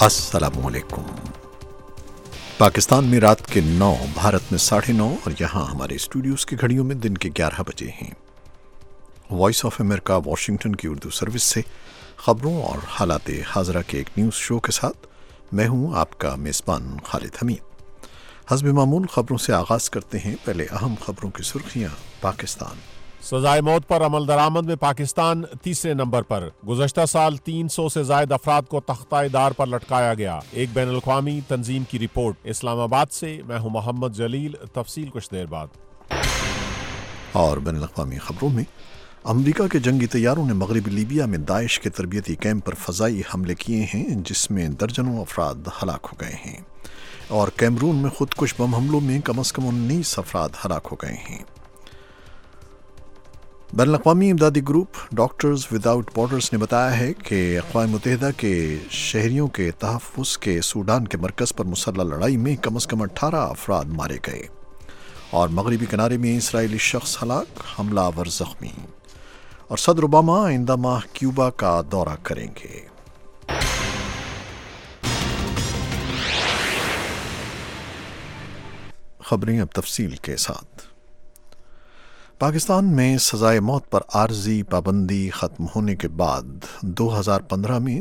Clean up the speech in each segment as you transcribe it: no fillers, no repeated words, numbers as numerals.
السلام علیکم۔ پاکستان میں رات کے 9، بھارت میں 9:30 اور یہاں ہمارے اسٹوڈیوز کی گھڑیوں میں دن کے 11 بجے ہیں۔ وائس آف امریکہ واشنگٹن کی اردو سروس سے خبروں اور حالات حاضرہ کے ایک نیوز شو کے ساتھ میں ہوں آپ کا میزبان خالد حمید۔ حسب معمول خبروں سے آغاز کرتے ہیں۔ پہلے اہم خبروں کی سرخیاں۔ پاکستان سزائے موت پر عمل درآمد میں پاکستان تیسرے نمبر پر۔ گزشتہ سال 300 سے زائد افراد کو تختۂ دار پر لٹکایا گیا۔ ایک بین الاقوامی تنظیم کی رپورٹ۔ اسلام آباد سے میں ہوں محمد جلیل، تفصیل کچھ دیر بعد۔ اور بین الاقوامی خبروں میں امریکہ کے جنگی طیاروں نے مغربی لیبیا میں داعش کے تربیتی کیمپ پر فضائی حملے کیے ہیں، جس میں درجنوں افراد ہلاک ہو گئے ہیں، اور کیمرون میں خودکش بم حملوں میں کم از کم 19 افراد ہلاک ہو گئے ہیں۔ بین الاقوامی امدادی گروپ ڈاکٹرز وداؤٹ بارڈرز نے بتایا ہے کہ اقوام متحدہ کے شہریوں کے تحفظ کے سوڈان کے مرکز پر مسلح لڑائی میں کم از کم 18 افراد مارے گئے، اور مغربی کنارے میں اسرائیلی شخص ہلاک، حملہ آور زخمی، اور صدر اوباما آئندہ ماہ کیوبا کا دورہ کریں گے۔ خبریں اب تفصیل کے ساتھ۔ پاکستان میں سزائے موت پر عارضی پابندی ختم ہونے کے بعد 2015 میں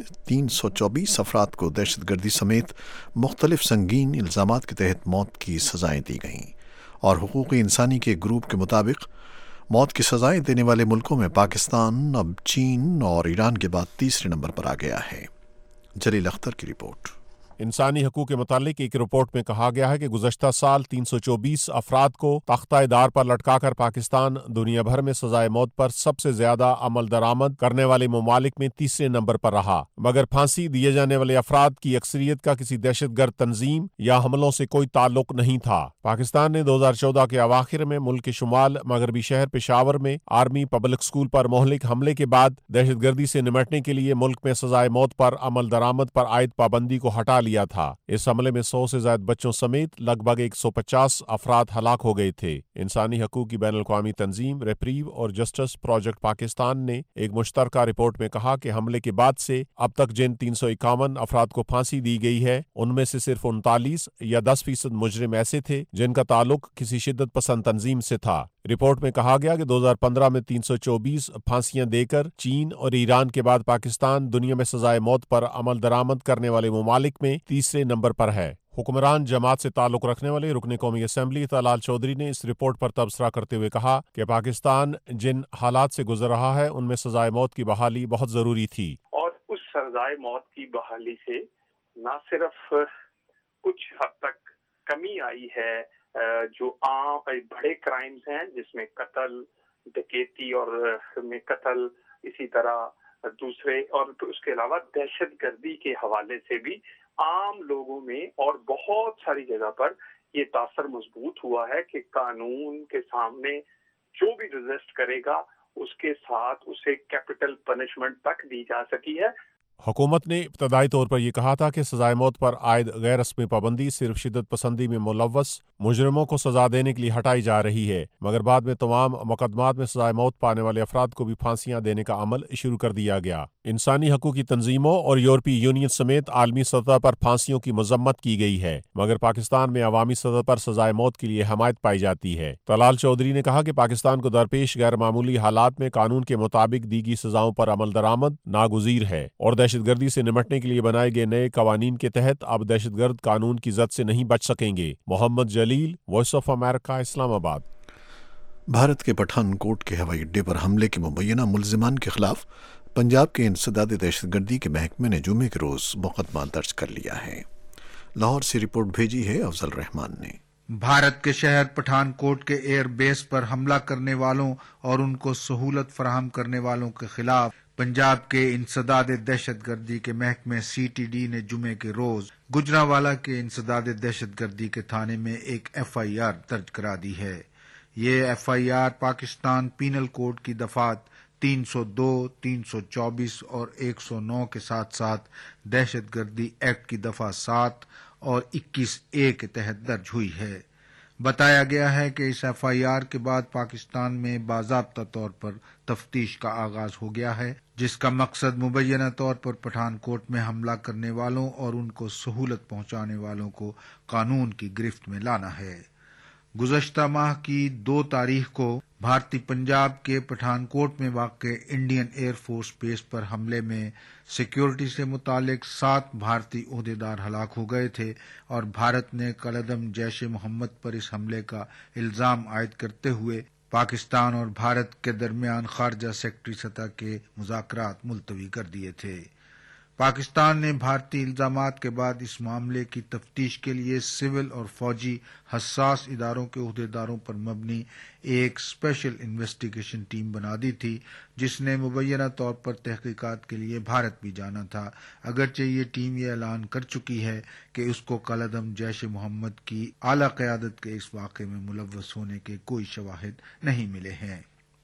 324 افراد کو دہشت گردی سمیت مختلف سنگین الزامات کے تحت موت کی سزائیں دی گئیں، اور حقوق انسانی کے گروپ کے مطابق موت کی سزائیں دینے والے ملکوں میں پاکستان اب چین اور ایران کے بعد تیسرے نمبر پر آ گیا ہے۔ جلیل اختر کی رپورٹ۔ انسانی حقوق کے متعلق ایک رپورٹ میں کہا گیا ہے کہ گزشتہ سال 324 افراد کو تختۂ دار پر لٹکا کر پاکستان دنیا بھر میں سزائے موت پر سب سے زیادہ عمل درآمد کرنے والے ممالک میں تیسرے نمبر پر رہا، مگر پھانسی دیے جانے والے افراد کی اکثریت کا کسی دہشت گرد تنظیم یا حملوں سے کوئی تعلق نہیں تھا۔ پاکستان نے 2014 کے اواخر میں ملک کے شمال مغربی شہر پشاور میں آرمی پبلک اسکول پر مہلک حملے کے بعد دہشت گردی سے نمٹنے کے لیے ملک میں سزائے موت پر عمل درآمد پر عائد پابندی کو ہٹا لیا تھا۔ اس حملے میں 100 سے زائد بچوں سمیت لگ بھگ 150 افراد ہلاک ہو گئے تھے۔ انسانی حقوق کی بین الاقوامی تنظیم ریپریو اور جسٹس پروجیکٹ پاکستان نے ایک مشترکہ رپورٹ میں کہا کہ حملے کے بعد سے اب تک جن 351 افراد کو پھانسی دی گئی ہے، ان میں سے صرف 39 یا 10% مجرم ایسے تھے جن کا تعلق کسی شدت پسند تنظیم سے تھا۔ رپورٹ میں کہا گیا کہ 2015 میں 324 پھانسیاں دے کر چین اور ایران کے بعد پاکستان دنیا میں سزائے موت پر عمل درآمد کرنے والے ممالک میں تیسرے نمبر پر ہے۔ حکمران جماعت سے تعلق رکھنے والے رکن قومی اسمبلی طلال چودھری نے اس رپورٹ پر تبصرہ کرتے ہوئے کہا کہ پاکستان جن حالات سے گزر رہا ہے ان میں سزائے موت کی بحالی بہت ضروری تھی، اور اس سزائے موت کی بحالی سے نہ صرف کچھ حد تک کمی آئی ہے جو عام بڑے کرائمز ہیں جس میں قتل، ڈکیتی اور میں قتل، اسی طرح دوسرے، اور اس کے علاوہ دہشت گردی کے حوالے سے بھی عام لوگوں میں اور بہت ساری جگہ پر یہ تاثر مضبوط ہوا ہے کہ قانون کے سامنے جو بھی رزسٹ کرے گا اس کے ساتھ اسے کیپٹل پنشمنٹ تک دی جا سکی ہے۔ حکومت نے ابتدائی طور پر یہ کہا تھا کہ سزائے موت پر عائد غیر رسمی پابندی صرف شدت پسندی میں ملوث مجرموں کو سزا دینے کے لیے ہٹائی جا رہی ہے، مگر بعد میں تمام مقدمات میں سزائے موت پانے والے افراد کو بھی پھانسیاں دینے کا عمل شروع کر دیا گیا۔ انسانی حقوقی تنظیموں اور یورپی یونین سمیت عالمی سطح پر پھانسیوں کی مذمت کی گئی ہے، مگر پاکستان میں عوامی سطح پر سزائے موت کے لیے حمایت پائی جاتی ہے۔ طلال چودھری نے کہا کہ پاکستان کو درپیش غیر معمولی حالات میں قانون کے مطابق دی گئی سزاؤں پر عمل درآمد ناگزیر ہے، اور دہشت گردی سے نمٹنے کے لیے بنائے گئے نئے قوانین کے تحت اب دہشت گرد قانون کی زد سے نہیں بچ سکیں گے۔ محمد جلیل، voice of America, Islamabad. Bharat کے پٹھان کوٹ کے ہوائی اڈے پر حملے کے مبینہ ملزمان کے خلاف پنجاب کے انسداد دہشت گردی کے محکمے نے جمعے کے روز مقدمہ درج کر لیا ہے۔ لاہور سے رپورٹ بھیجی ہے افضل رحمان نے۔ بھارت کے شہر پٹھان کوٹ کے ایئر بیس پر حملہ کرنے والوں اور ان کو سہولت فراہم کرنے والوں کے خلاف پنجاب کے انسداد دہشت گردی کے محکمے CTD نے جمعے کے روز گجرانوالہ کے انسداد دہشت گردی کے تھانے میں ایک FIR درج کرا دی ہے۔ یہ FIR پاکستان پینل کوڈ کی دفعات 302، 324 اور 109 کے ساتھ ساتھ دہشت گردی ایکٹ کی دفعہ 7 اور 21A کے تحت درج ہوئی ہے۔ بتایا گیا ہے کہ اس ایف آئی آر کے بعد پاکستان میں باضابطہ طور پر تفتیش کا آغاز ہو گیا ہے، جس کا مقصد مبینہ طور پر پٹھان کوٹ میں حملہ کرنے والوں اور ان کو سہولت پہنچانے والوں کو قانون کی گرفت میں لانا ہے۔ گزشتہ ماہ کی 2 تاریخ کو بھارتی پنجاب کے پٹھان کوٹ میں واقع انڈین ایئر فورس بیس پر حملے میں سیکیورٹی سے متعلق 7 بھارتی عہدیدار ہلاک ہو گئے تھے، اور بھارت نے کالعدم جیش محمد پر اس حملے کا الزام عائد کرتے ہوئے پاکستان اور بھارت کے درمیان خارجہ سیکرٹری سطح کے مذاکرات ملتوی کر دیے تھے۔ پاکستان نے بھارتی الزامات کے بعد اس معاملے کی تفتیش کے لیے سول اور فوجی حساس اداروں کے عہدیداروں پر مبنی ایک اسپیشل انویسٹیگیشن ٹیم بنا دی تھی، جس نے مبینہ طور پر تحقیقات کے لیے بھارت بھی جانا تھا، اگرچہ یہ ٹیم یہ اعلان کر چکی ہے کہ اس کو کالعدم جیش محمد کی اعلی قیادت کے اس واقعے میں ملوث ہونے کے کوئی شواہد نہیں ملے ہیں۔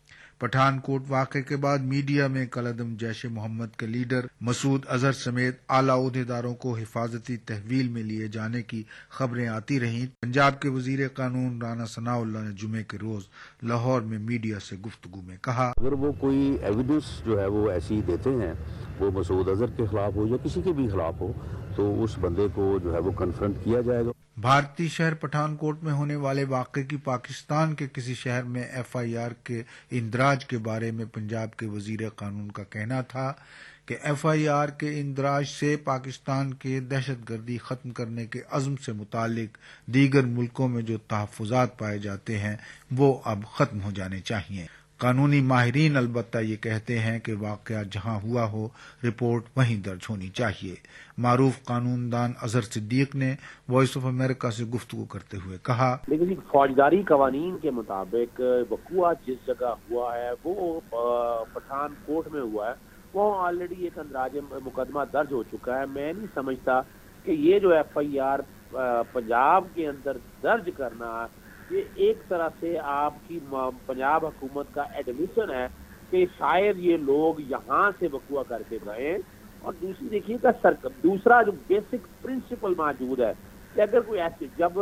پٹھان کوٹ واقعے کے بعد میڈیا میں کالعدم جیش محمد کے لیڈر مسعود اظہر سمیت اعلی عہدیداروں کو حفاظتی تحویل میں لیے جانے کی خبریں آتی رہیں۔ پنجاب کے وزیر قانون رانا ثناء اللہ نے جمعے کے روز لاہور میں میڈیا سے گفتگو میں کہا، اگر وہ کوئی ایویڈنس جو ہے وہ ایسی دیتے ہیں، وہ مسعود اظہر کے خلاف ہو یا کسی کے بھی خلاف ہو، تو اس بندے کو جو ہے وہ کنفرنٹ کیا جائے گا۔ بھارتی شہر پٹھان کوٹ میں ہونے والے واقعے کی پاکستان کے کسی شہر میں ایف آئی آر کے اندراج کے بارے میں پنجاب کے وزیر قانون کا کہنا تھا کہ ایف آئی آر کے اندراج سے پاکستان کے دہشت گردی ختم کرنے کے عزم سے متعلق دیگر ملکوں میں جو تحفظات پائے جاتے ہیں وہ اب ختم ہو جانے چاہیے۔ قانونی ماہرین البتہ یہ کہتے ہیں کہ واقعہ جہاں ہوا ہو رپورٹ وہیں درج ہونی چاہیے۔ معروف قانون دان اظہر صدیق نے وائس آف امریکہ سے گفتگو کرتے ہوئے کہا، لیکن فوجداری قوانین کے مطابق وقوع جس جگہ ہوا ہے وہ پٹھان کوٹ میں ہوا ہے، وہ آلریڈی ایک اندراج مقدمہ درج ہو چکا ہے۔ میں نہیں سمجھتا کہ یہ جو ایف آئی آر پنجاب کے اندر درج کرنا یہ ایک طرح سے آپ کی پنجاب حکومت کا ایڈمیشن ہے کہ شاید یہ لوگ یہاں سے وقوع کر کے گئے۔ اور دوسری دیکھیے گا دوسرا جو بیسک پرنسپل موجود ہے کہ اگر کوئی ایسے جب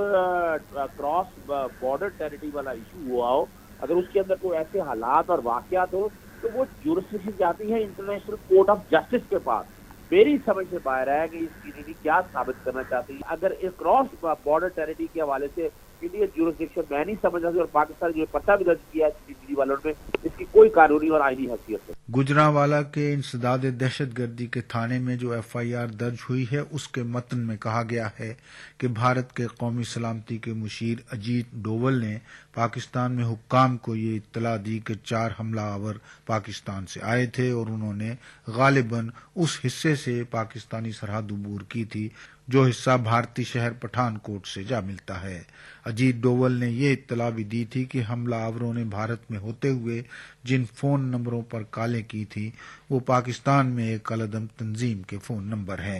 کراس بارڈر ٹیریٹری والا ایشو ہوا ہو، اگر اس کے اندر کوئی ایسے حالات اور واقعات ہو تو وہ جورسڈکشن جاتی ہے انٹرنیشنل کورٹ آف جسٹس کے پاس۔ میری سمجھ سے باہر ہے کہ اس کی کیا ثابت کرنا چاہتی ہے۔ اگر اس کراس بارڈر ٹیریٹری کے حوالے سے انڈین جورسڈکشن میں نہیں سمجھا اور پاکستان جو پتہ بھی درج کیا ہے والوں میں، اس کی کوئی قانونی اور آئینی حیثیت ہے۔ گجرانوالہ کے انسداد دہشت گردی کے تھانے میں جو ایف آئی آر درج ہوئی ہے اس کے متن میں کہا گیا ہے کہ بھارت کے قومی سلامتی کے مشیر اجیت ڈوول نے پاکستان میں حکام کو یہ اطلاع دی کہ 4 حملہ آور پاکستان سے آئے تھے اور انہوں نے غالباً اس حصے سے پاکستانی سرحد عبور کی تھی جو حصہ بھارتی شہر پٹھان کوٹ سے جا ملتا ہے۔ اجیت ڈوول نے یہ اطلاع بھی دی تھی کہ حملہ آوروں نے بھارت میں ہوتے ہوئے جن فون نمبروں پر کالیں کی تھیں وہ پاکستان میں ایک کالعدم تنظیم کے فون نمبر ہیں۔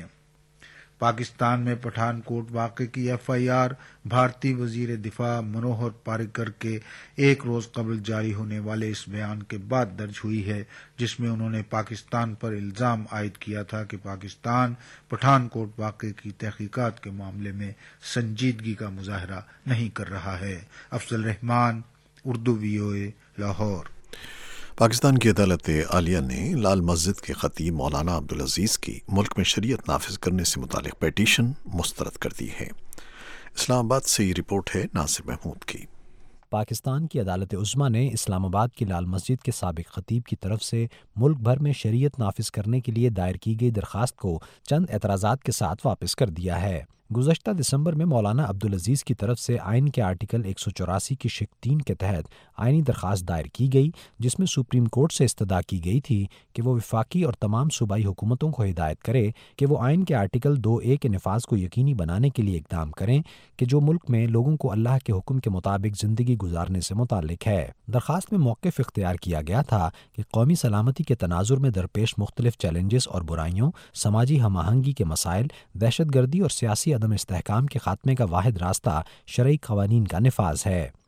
پاکستان میں پٹھان کوٹ واقعے کی ایف آئی آر بھارتی وزیر دفاع منوہر پاریکر کے ایک روز قبل جاری ہونے والے اس بیان کے بعد درج ہوئی ہے، جس میں انہوں نے پاکستان پر الزام عائد کیا تھا کہ پاکستان پٹھان کوٹ واقعے کی تحقیقات کے معاملے میں سنجیدگی کا مظاہرہ نہیں کر رہا ہے۔ افضل رحمان، اردو VOA، لاہور۔ پاکستان کی عدالت عالیہ نے لال مسجد کے خطیب مولانا عبدالعزیز کی ملک میں شریعت نافذ کرنے سے متعلق پیٹیشن مسترد کر دی ہے۔ اسلام آباد سے یہ رپورٹ ہے ناصر محمود کی۔ پاکستان کی عدالت عظمیٰ نے اسلام آباد کی لال مسجد کے سابق خطیب کی طرف سے ملک بھر میں شریعت نافذ کرنے کے لیے دائر کی گئی درخواست کو چند اعتراضات کے ساتھ واپس کر دیا ہے۔ گزشتہ دسمبر میں مولانا عبدالعزیز کی طرف سے آئین کے آرٹیکل 184 کی شق 3 کے تحت آئینی درخواست دائر کی گئی، جس میں سپریم کورٹ سے استدعا کی گئی تھی کہ وہ وفاقی اور تمام صوبائی حکومتوں کو ہدایت کرے کہ وہ آئین کے آرٹیکل 2A کے نفاذ کو یقینی بنانے کے لیے اقدام کریں کہ جو ملک میں لوگوں کو اللہ کے حکم کے مطابق زندگی گزارنے سے متعلق ہے۔ درخواست میں موقف اختیار کیا گیا تھا کہ قومی سلامتی کے تناظر میں درپیش مختلف چیلنجز اور برائیوں، سماجی ہم آہنگی کے مسائل، دہشت گردی اور سیاسی عدم استحکام کے خاتمے کا واحد راستہ شرعی قوانین کا نفاذ ہے۔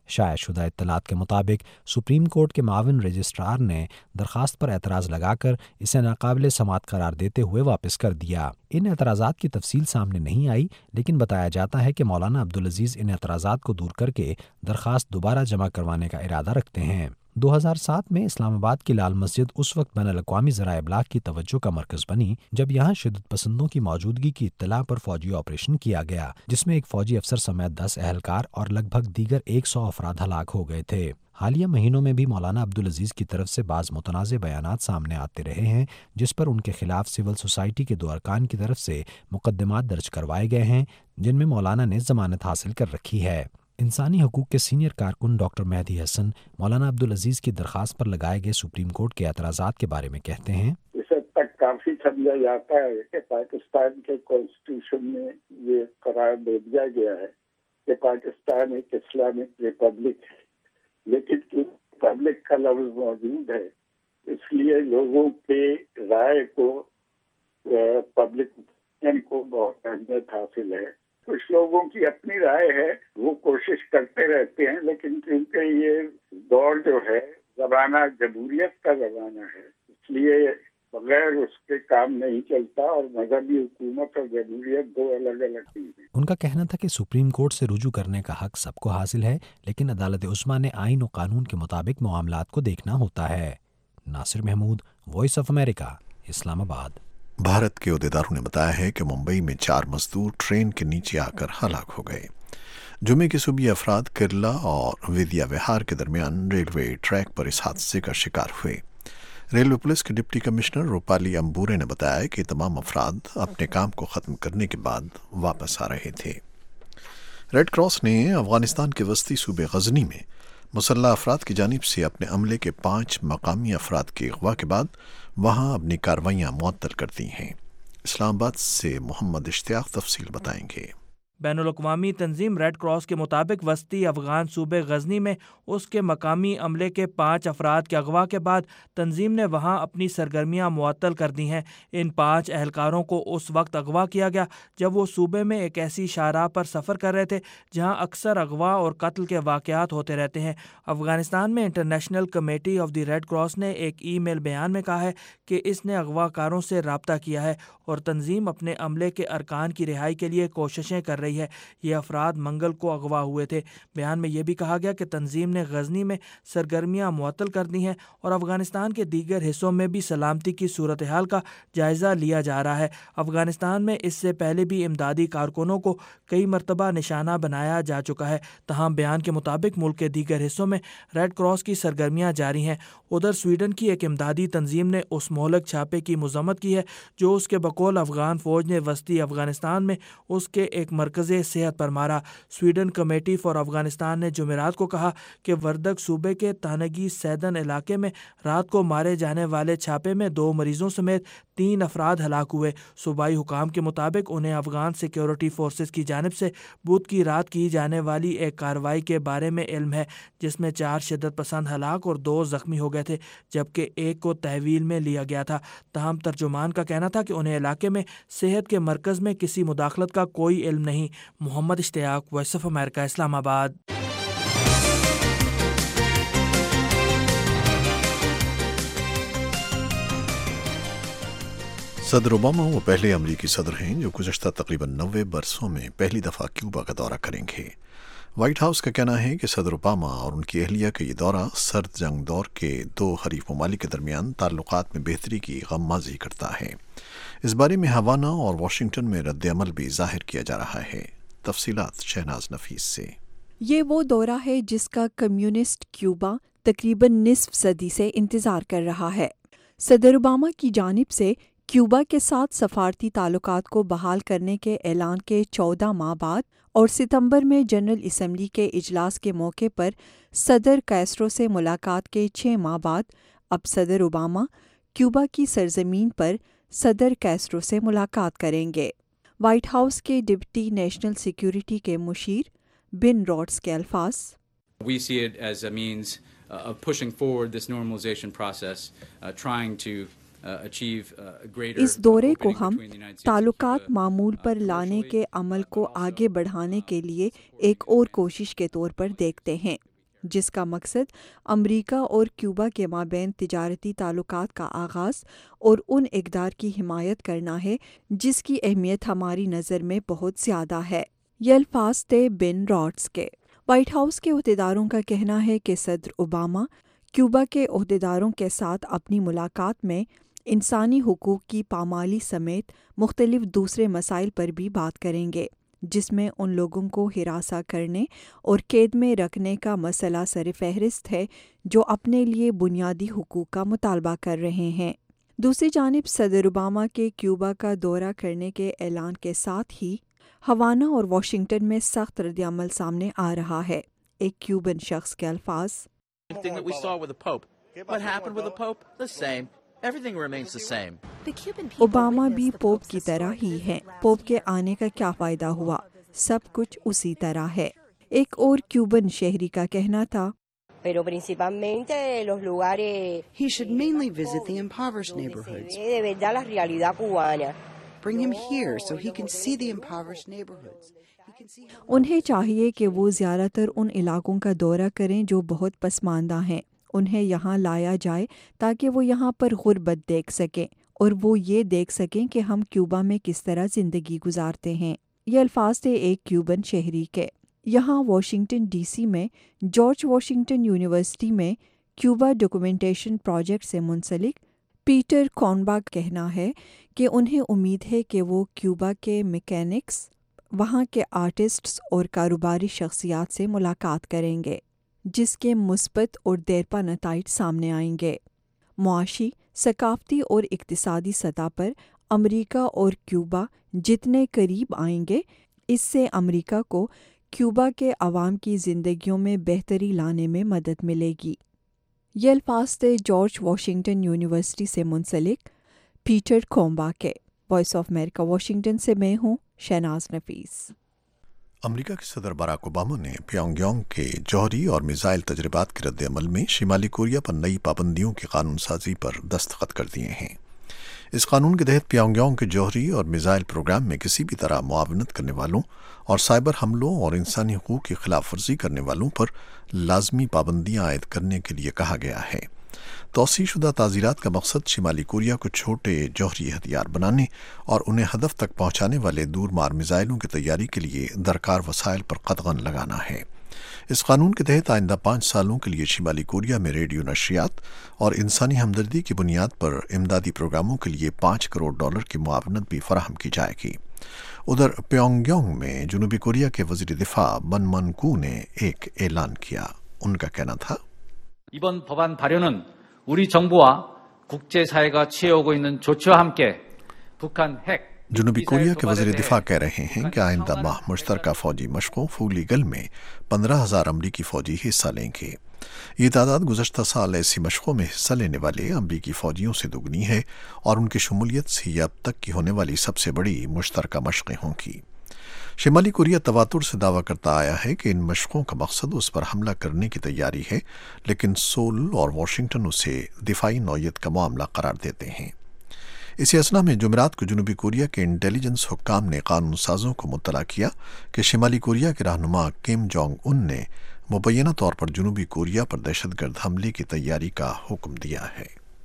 شائع شدہ اطلاعات کے مطابق سپریم کورٹ کے معاون رجسٹرار نے درخواست پر اعتراض لگا کر اسے ناقابل سماعت قرار دیتے ہوئے واپس کر دیا۔ ان اعتراضات کی تفصیل سامنے نہیں آئی، لیکن بتایا جاتا ہے کہ مولانا عبدالعزیز ان اعتراضات کو دور کر کے درخواست دوبارہ جمع کروانے کا ارادہ رکھتے ہیں۔ 2007 میں اسلام آباد کی لال مسجد اس وقت بین الاقوامی ذرائع ابلاغ کی توجہ کا مرکز بنی جب یہاں شدت پسندوں کی موجودگی کی اطلاع پر فوجی آپریشن کیا گیا، جس میں ایک فوجی افسر سمیت 10 اہلکار اور لگ بھگ دیگر 100 افراد ہلاک ہو گئے تھے۔ حالیہ مہینوں میں بھی مولانا عبدالعزیز کی طرف سے بعض متنازع بیانات سامنے آتے رہے ہیں، جس پر ان کے خلاف سول سوسائٹی کے 2 ارکان کی طرف سے مقدمات درج کروائے گئے ہیں، جن میں مولانا نے ضمانت حاصل کر رکھی ہے۔ انسانی حقوق کے سینئر کارکن ڈاکٹر مہدی حسن مولانا عبدالعزیز کی درخواست پر لگائے گئے سپریم کورٹ کے اعتراضات کے بارے میں کہتے ہیں، اس حد تک کافی سمجھا جاتا ہے کہ پاکستان کے کانسٹیٹیوشن میں یہ قرار دے دیا گیا ہے کہ پاکستان ایک اسلامک ریپبلک ہے، لیکن ریپبلک کا لفظ موجود ہے، اس لیے لوگوں کے رائے کو پبلک اوپینین کو بہت اہمیت حاصل ہے۔ کچھ لوگوں کی اپنی رائے ہے، وہ کوشش کرتے رہتے ہیں، لیکن کیونکہ یہ دور جو ہے زمانہ جمہوریت کا زمانہ ہے، اس لیے بغیر اس کے کام نہیں چلتا، اور مذہبی حکومت اور جمہوریت 2 الگ الگ چیزیں۔ ان کا کہنا تھا کہ سپریم کورٹ سے رجوع کرنے کا حق سب کو حاصل ہے، لیکن عدالت عظمیٰ نے آئین و قانون کے مطابق معاملات کو دیکھنا ہوتا ہے۔ Nasir Mahmood, voice of America, Islamabad. Bharat کے عہدیداروں نے بتایا ہے کہ ممبئی میں 4 مزدور ٹرین کے نیچے آ کر ہلاک ہو گئے۔ جمعے کے صبح افراد کیرلا اور ودیا وہار کے درمیان ریلوے ٹریک پر اس حادثے کا شکار ہوئے۔ ریلوے پولیس کے ڈپٹی کمشنر روپالی امبورے نے بتایا کہ تمام افراد اپنے کام کو ختم کرنے کے بعد واپس آ رہے تھے۔ ریڈ کراس نے افغانستان کے وسطی صوبے غزنی میں مسلح افراد کی جانب سے اپنے عملے کے 5 مقامی افراد کے اغوا کے بعد وہاں اپنی کارروائیاں معطل کر دی ہیں۔ اسلام آباد سے محمد اشتیاق تفصیل بتائیں گے۔ بین الاقوامی تنظیم ریڈ کراس کے مطابق وسطی افغان صوبے غزنی میں اس کے مقامی عملے کے 5 افراد کے اغوا کے بعد تنظیم نے وہاں اپنی سرگرمیاں معطل کر دی ہیں۔ ان 5 اہلکاروں کو اس وقت اغوا کیا گیا جب وہ صوبے میں ایک ایسی شاہراہ پر سفر کر رہے تھے جہاں اکثر اغوا اور قتل کے واقعات ہوتے رہتے ہیں۔ افغانستان میں international committee of the red cross نے ایک ای میل بیان میں کہا ہے کہ اس نے اغوا کاروں سے رابطہ کیا ہے اور تنظیم اپنے عملے کے ارکان کی رہائی کے لیے کوششیں کر رہی ہے۔ یہ افراد منگل کو اغوا ہوئے تھے۔ بیان میں یہ بھی کہا گیا کہ تنظیم نے غزنی میں سرگرمیاں معطل کر دی ہیں اور افغانستان کے دیگر حصوں میں بھی سلامتی کی صورتحال کا جائزہ لیا جا رہا ہے۔ افغانستان میں اس سے پہلے بھی امدادی کارکنوں کو کئی مرتبہ نشانہ بنایا جا چکا ہے، تاہم بیان کے مطابق ملک کے دیگر حصوں میں ریڈ کراس کی سرگرمیاں جاری ہیں۔ ادھر سویڈن کی ایک امدادی تنظیم نے اس مہلک چھاپے کی مذمت کی ہے جو اس کے بقول افغان فوج نے وسطی افغانستان میں اس کے ایک مرکز صحت پر مارا۔ سویڈن کمیٹی فار افغانستان نے جمعرات کو کہا کہ وردک صوبے کے تانگی سیدن علاقے میں رات کو مارے جانے والے چھاپے میں 2 مریضوں سمیت 3 افراد ہلاک ہوئے۔ صوبائی حکام کے مطابق انہیں افغان سیکیورٹی فورسز کی جانب سے بدھ کی رات کی جانے والی ایک کارروائی کے بارے میں علم ہے جس میں 4 شدت پسند ہلاک اور 2 زخمی ہو گئے تھے، جبکہ ایک کو تحویل میں لیا گیا تھا۔ تاہم ترجمان کا کہنا تھا کہ انہیں علاقے میں صحت کے مرکز میں کسی مداخلت کا کوئی علم نہیں۔ محمد اشتیاق، وائس آف امریکہ، اسلام آباد۔ صدر اوباما وہ پہلے امریکی صدر ہیں جو گزشتہ تقریباً 90 برسوں میں پہلی دفعہ کیوبا کا دورہ کریں گے۔ وائٹ ہاؤس کا کہنا ہے کہ صدر اوباما اور ان کی اہلیہ کا یہ دورہ سرد جنگ دور کے 2 حریف ممالک کے درمیان تعلقات میں بہتری کی غمازی کرتا ہے۔ اس بارے میں ہوانا اور واشنگٹن میں رد عمل بھی ظاہر کیا جا رہا ہے۔ تفصیلات شہناز نفیس سے۔ یہ وہ دورہ ہے جس کا کمیونسٹ کیوبا تقریباً نصف صدی سے انتظار کر رہا ہے۔ صدر اوباما کی جانب سے کیوبا کے ساتھ سفارتی تعلقات کو بحال کرنے کے اعلان کے 14 ماہ بعد اور ستمبر میں جنرل اسمبلی کے اجلاس کے موقع پر صدر کیسٹرو سے ملاقات کے 6 ماہ بعد اب صدر اوباما کیوبا کی سرزمین پر صدر کیسٹرو سے ملاقات کریں گے۔ وائٹ ہاؤس کے ڈپٹی نیشنل سیکیورٹی کے مشیر بن روڈس کے الفاظ: We see it as a means of pushing forward this normalization process, trying to achieve greater. اس دورے کو ہم تعلقات معمول پر لانے کے عمل کو آگے بڑھانے کے لیے ایک اور کوشش کے طور پر دیکھتے ہیں۔ جس کا مقصد امریکہ اور کیوبا کے مابین تجارتی تعلقات کا آغاز اور ان اقدار کی حمایت کرنا ہے جس کی اہمیت ہماری نظر میں بہت زیادہ ہے۔ یہ الفاظ تھے بن راڈس کے۔ وائٹ ہاؤس کے عہدیداروں کا کہنا ہے کہ صدر اوباما کیوبا کے عہدیداروں کے ساتھ اپنی ملاقات میں انسانی حقوق کی پامالی سمیت مختلف دوسرے مسائل پر بھی بات کریں گے، جس میں ان لوگوں کو ہراساں کرنے اور قید میں رکھنے کا مسئلہ سر فہرست ہے جو اپنے لیے بنیادی حقوق کا مطالبہ کر رہے ہیں۔ دوسری جانب صدر اوباما کے کیوبا کا دورہ کرنے کے اعلان کے ساتھ ہی ہوانا اور واشنگٹن میں سخت رد عمل سامنے آ رہا ہے۔ ایک کیوبن شخص کے الفاظ: اوباما بھی پوپ کی طرح ہی ہیں، پوپ کے آنے کا کیا فائدہ ہوا، سب کچھ اسی طرح ہے۔ ایک اور کیوبن شہری کا کہنا تھا: He should mainly visit the impoverished neighborhoods. Bring him here so he can see the impoverished neighborhoods. انہیں چاہیے کہ وہ زیادہ تر ان علاقوں کا دورہ کریں جو بہت پسماندہ ہیں، انہیں یہاں لایا جائے تاکہ وہ یہاں پر غربت دیکھ سکیں اور وہ یہ دیکھ سکیں کہ ہم کیوبا میں کس طرح زندگی گزارتے ہیں۔ یہ الفاظ تھے ایک کیوبن شہری کے۔ یہاں واشنگٹن ڈی سی میں جارج واشنگٹن یونیورسٹی میں کیوبا ڈاکومنٹیشن پروجیکٹ سے منسلک پیٹر کونبا کا کہنا ہے کہ انہیں امید ہے کہ وہ کیوبا کے میکینکس، وہاں کے آرٹسٹس اور کاروباری شخصیات سے ملاقات کریں گے، جس کے مثبت اور دیرپا نتائج سامنے آئیں گے۔ معاشی، ثقافتی اور اقتصادی سطح پر امریکہ اور کیوبا جتنے قریب آئیں گے، اس سے امریکہ کو کیوبا کے عوام کی زندگیوں میں بہتری لانے میں مدد ملے گی۔ یہ الفاظ تھے جارج واشنگٹن یونیورسٹی سے منسلک پیٹر کونبا کے۔ وائس آف امریکہ واشنگٹن سے میں ہوں شہناز نفیس۔ امریکہ کے صدر باراک اوباما نے پیونگ یانگ کے جوہری اور میزائل تجربات کے رد عمل میں شمالی کوریا پر نئی پابندیوں کی قانون سازی پر دستخط کر دیے ہیں۔ اس قانون کے تحت پیونگ یانگ کے جوہری اور میزائل پروگرام میں کسی بھی طرح معاونت کرنے والوں اور سائبر حملوں اور انسانی حقوق کی خلاف ورزی کرنے والوں پر لازمی پابندیاں عائد کرنے کے لیے کہا گیا ہے۔ توسیع شدہ تعزیرات کا مقصد شمالی کوریا کو چھوٹے جوہری ہتھیار بنانے اور انہیں ہدف تک پہنچانے والے دور مار میزائلوں کی تیاری کے لیے درکار وسائل پر قدغن لگانا ہے۔ اس قانون کے تحت آئندہ 5 سالوں کے لیے شمالی کوریا میں ریڈیو نشریات اور انسانی ہمدردی کی بنیاد پر امدادی پروگراموں کے لیے $5 کروڑ کی معاونت بھی فراہم کی جائے گی۔ ادھر پیونگ یانگ میں جنوبی کوریا کے وزیر دفاع من من کو نے ایک اعلان کیا۔ ان کا کہنا تھا: 이번 법안 발효는 우리 정부와 국제사회가 취해오고 있는 조치와 함께 북한 핵 جنوبی کوریا کے وزیر دفاع کہہ رہے ہیں کہ آئندہ ماہ مشترکہ فوجی مشقوں فولی گل میں 15,000 امریکی فوجی حصہ لیں گے۔ یہ تعداد گزشتہ سال ایسی مشقوں میں حصہ لینے والے امریکی فوجیوں سے دگنی ہے اور ان کی شمولیت سے یہ اب تک کی ہونے والی سب سے بڑی مشترکہ مشقیں ہوں گی۔ شمالی کوریا تواتر سے دعویٰ کرتا آیا ہے کہ ان مشقوں کا مقصد اس پر حملہ کرنے کی تیاری ہے، لیکن سول اور واشنگٹن اسے دفاعی نوعیت کا معاملہ قرار دیتے ہیں۔ اسی اثنا میں جمعرات کو جنوبی کوریا کے انٹیلیجنس حکام نے قانون سازوں کو مطلع کیا کہ شمالی کوریا کے رہنما کم جونگ ان نے مبینہ طور پر جنوبی کوریا پر دہشت گرد حملے کی تیاری کا حکم دیا ہے۔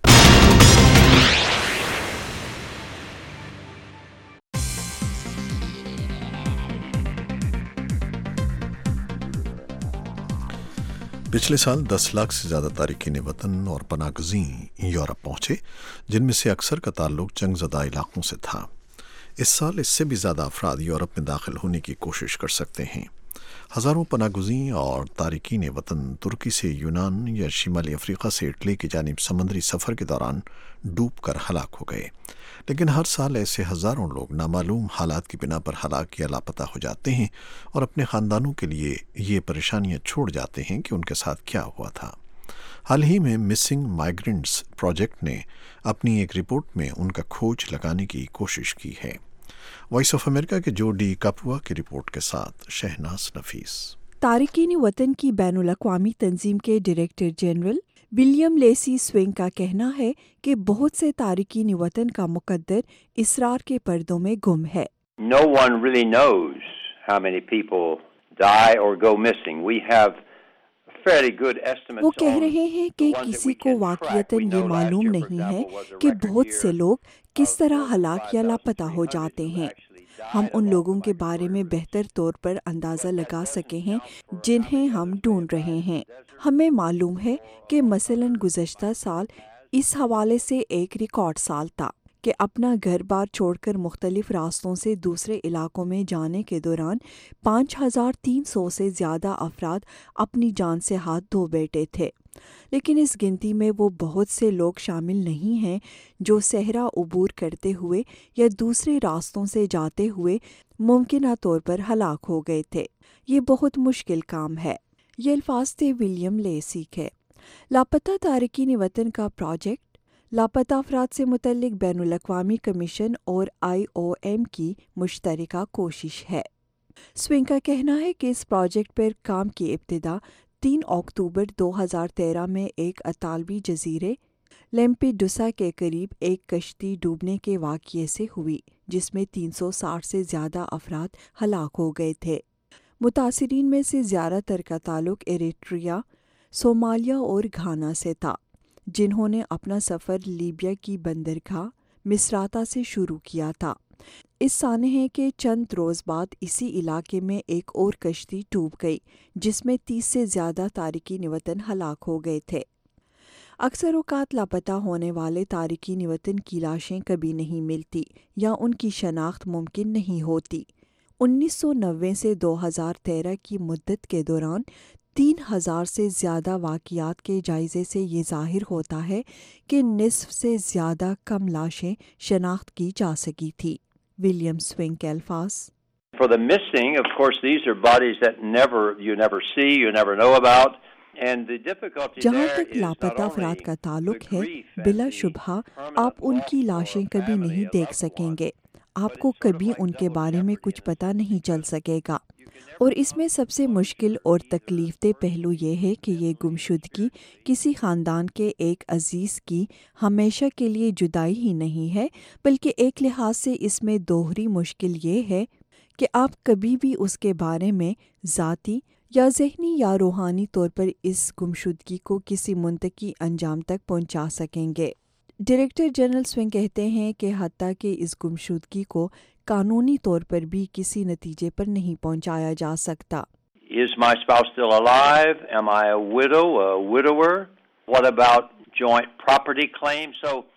پچھلے سال 10 لاکھ سے زیادہ تارکین وطن اور پناہ گزین یورپ پہنچے، جن میں سے اکثر کا تعلق جنگ زدہ علاقوں سے تھا۔ اس سال اس سے بھی زیادہ افراد یورپ میں داخل ہونے کی کوشش کر سکتے ہیں۔ ہزاروں پناہ گزین اور تارکین وطن ترکی سے یونان یا شمالی افریقہ سے اٹلی کی جانب سمندری سفر کے دوران ڈوب کر ہلاک ہو گئے، لیکن ہر سال ایسے ہزاروں لوگ نامعلوم حالات کی بنا پر ہلاک یا لاپتہ ہو جاتے ہیں اور اپنے خاندانوں کے لیے یہ پریشانیاں چھوڑ جاتے ہیں کہ ان کے ساتھ کیا ہوا تھا۔ حال ہی میں مسنگ مائیگرنٹس پروجیکٹ نے اپنی ایک رپورٹ میں ان کا کھوج لگانے کی کوشش کی ہے۔ وائس آف امریکہ کے جو ڈی کپوا کی رپورٹ کے ساتھ شہناز نفیس۔ تارکین وطن کی بین الاقوامی تنظیم کے director general William Lacy Swing کا کہنا ہے کہ بہت سے تارکین وطن کا مقدر اسرار کے پردوں میں گم ہے۔ No one really knows how many people die or go missing. We have وہ کہہ رہے ہیں کہ کسی کو واقعتاً یہ معلوم نہیں ہے کہ بہت سے لوگ کس طرح ہلاک یا لاپتہ ہو جاتے ہیں۔ ہم ان لوگوں کے بارے میں بہتر طور پر اندازہ لگا سکے ہیں جنہیں ہم ڈھونڈ رہے ہیں۔ ہمیں معلوم ہے کہ مثلاً گزشتہ سال اس حوالے سے ایک ریکارڈ سال تھا کہ اپنا گھر بار چھوڑ کر مختلف راستوں سے دوسرے علاقوں میں جانے کے دوران 5300 سے زیادہ افراد اپنی جان سے ہاتھ دھو بیٹھے تھے، لیکن اس گنتی میں وہ بہت سے لوگ شامل نہیں ہیں جو صحرا عبور کرتے ہوئے یا دوسرے راستوں سے جاتے ہوئے ممکنہ طور پر ہلاک ہو گئے تھے۔ یہ بہت مشکل کام ہے۔ یہ الفاظ تھے ولیم لیسی کے۔ لاپتہ تارکین وطن کا پروجیکٹ لاپتہ افراد سے متعلق بین الاقوامی کمیشن اور IOM کی مشترکہ کوشش ہے۔ سوئنگ کا کہنا ہے کہ اس پروجیکٹ پر کام کی ابتدا 3 اکتوبر 2013 میں ایک اطالوی جزیرے لیمپیڈوسا کے قریب ایک کشتی ڈوبنے کے واقعے سے ہوئی، جس میں 360 سے زیادہ افراد ہلاک ہو گئے تھے۔ متاثرین میں سے زیادہ تر کا تعلق ایریٹریا، صومالیہ اور گھانا سے تھا، جنہوں نے اپنا سفر لیبیا کی بندرگاہ مصراتا سے شروع کیا تھا۔ اس سانح ہے کہ چند روز بعد اسی علاقے میں ایک اور کشتی ڈوب گئی جس میں 30 سے زیادہ تارکین وطن ہلاک ہو گئے تھے۔ اکثر اوقات لاپتہ ہونے والے تارکین وطن کی لاشیں کبھی نہیں ملتی یا ان کی شناخت ممکن نہیں ہوتی۔ 1990 سے 2013 کی مدت کے دوران 3000 سے زیادہ واقعات کے جائزے سے یہ ظاہر ہوتا ہے کہ نصف سے زیادہ کم لاشیں شناخت کی جا سکی تھی۔ ولیم سوئنگ کے الفاظ: For the missing, of course, these are bodies that you never see, you never know about. جہاں تک لاپتہ افراد کا تعلق ہے، بلا شبہ آپ ان کی لاشیں کبھی نہیں دیکھ سکیں گے، آپ کو کبھی ان کے بارے میں کچھ پتہ نہیں چل سکے گا، اور اس میں سب سے مشکل اور تکلیف دہ پہلو یہ ہے کہ یہ گمشدگی کسی خاندان کے ایک عزیز کی ہمیشہ کے لیے جدائی ہی نہیں ہے، بلکہ ایک لحاظ سے اس میں دوہری مشکل یہ ہے کہ آپ کبھی بھی اس کے بارے میں ذاتی یا ذہنی یا روحانی طور پر اس گمشدگی کو کسی منطقی انجام تک پہنچا سکیں گے۔ ڈائریکٹر جنرل سوئنگ کہتے ہیں کہ حتیٰ کہ اس گمشدگی کو قانونی طور پر بھی کسی نتیجے پر نہیں پہنچایا جا سکتا۔ Is my spouse still alive? Am I a widow, a widower? What about joint property claims?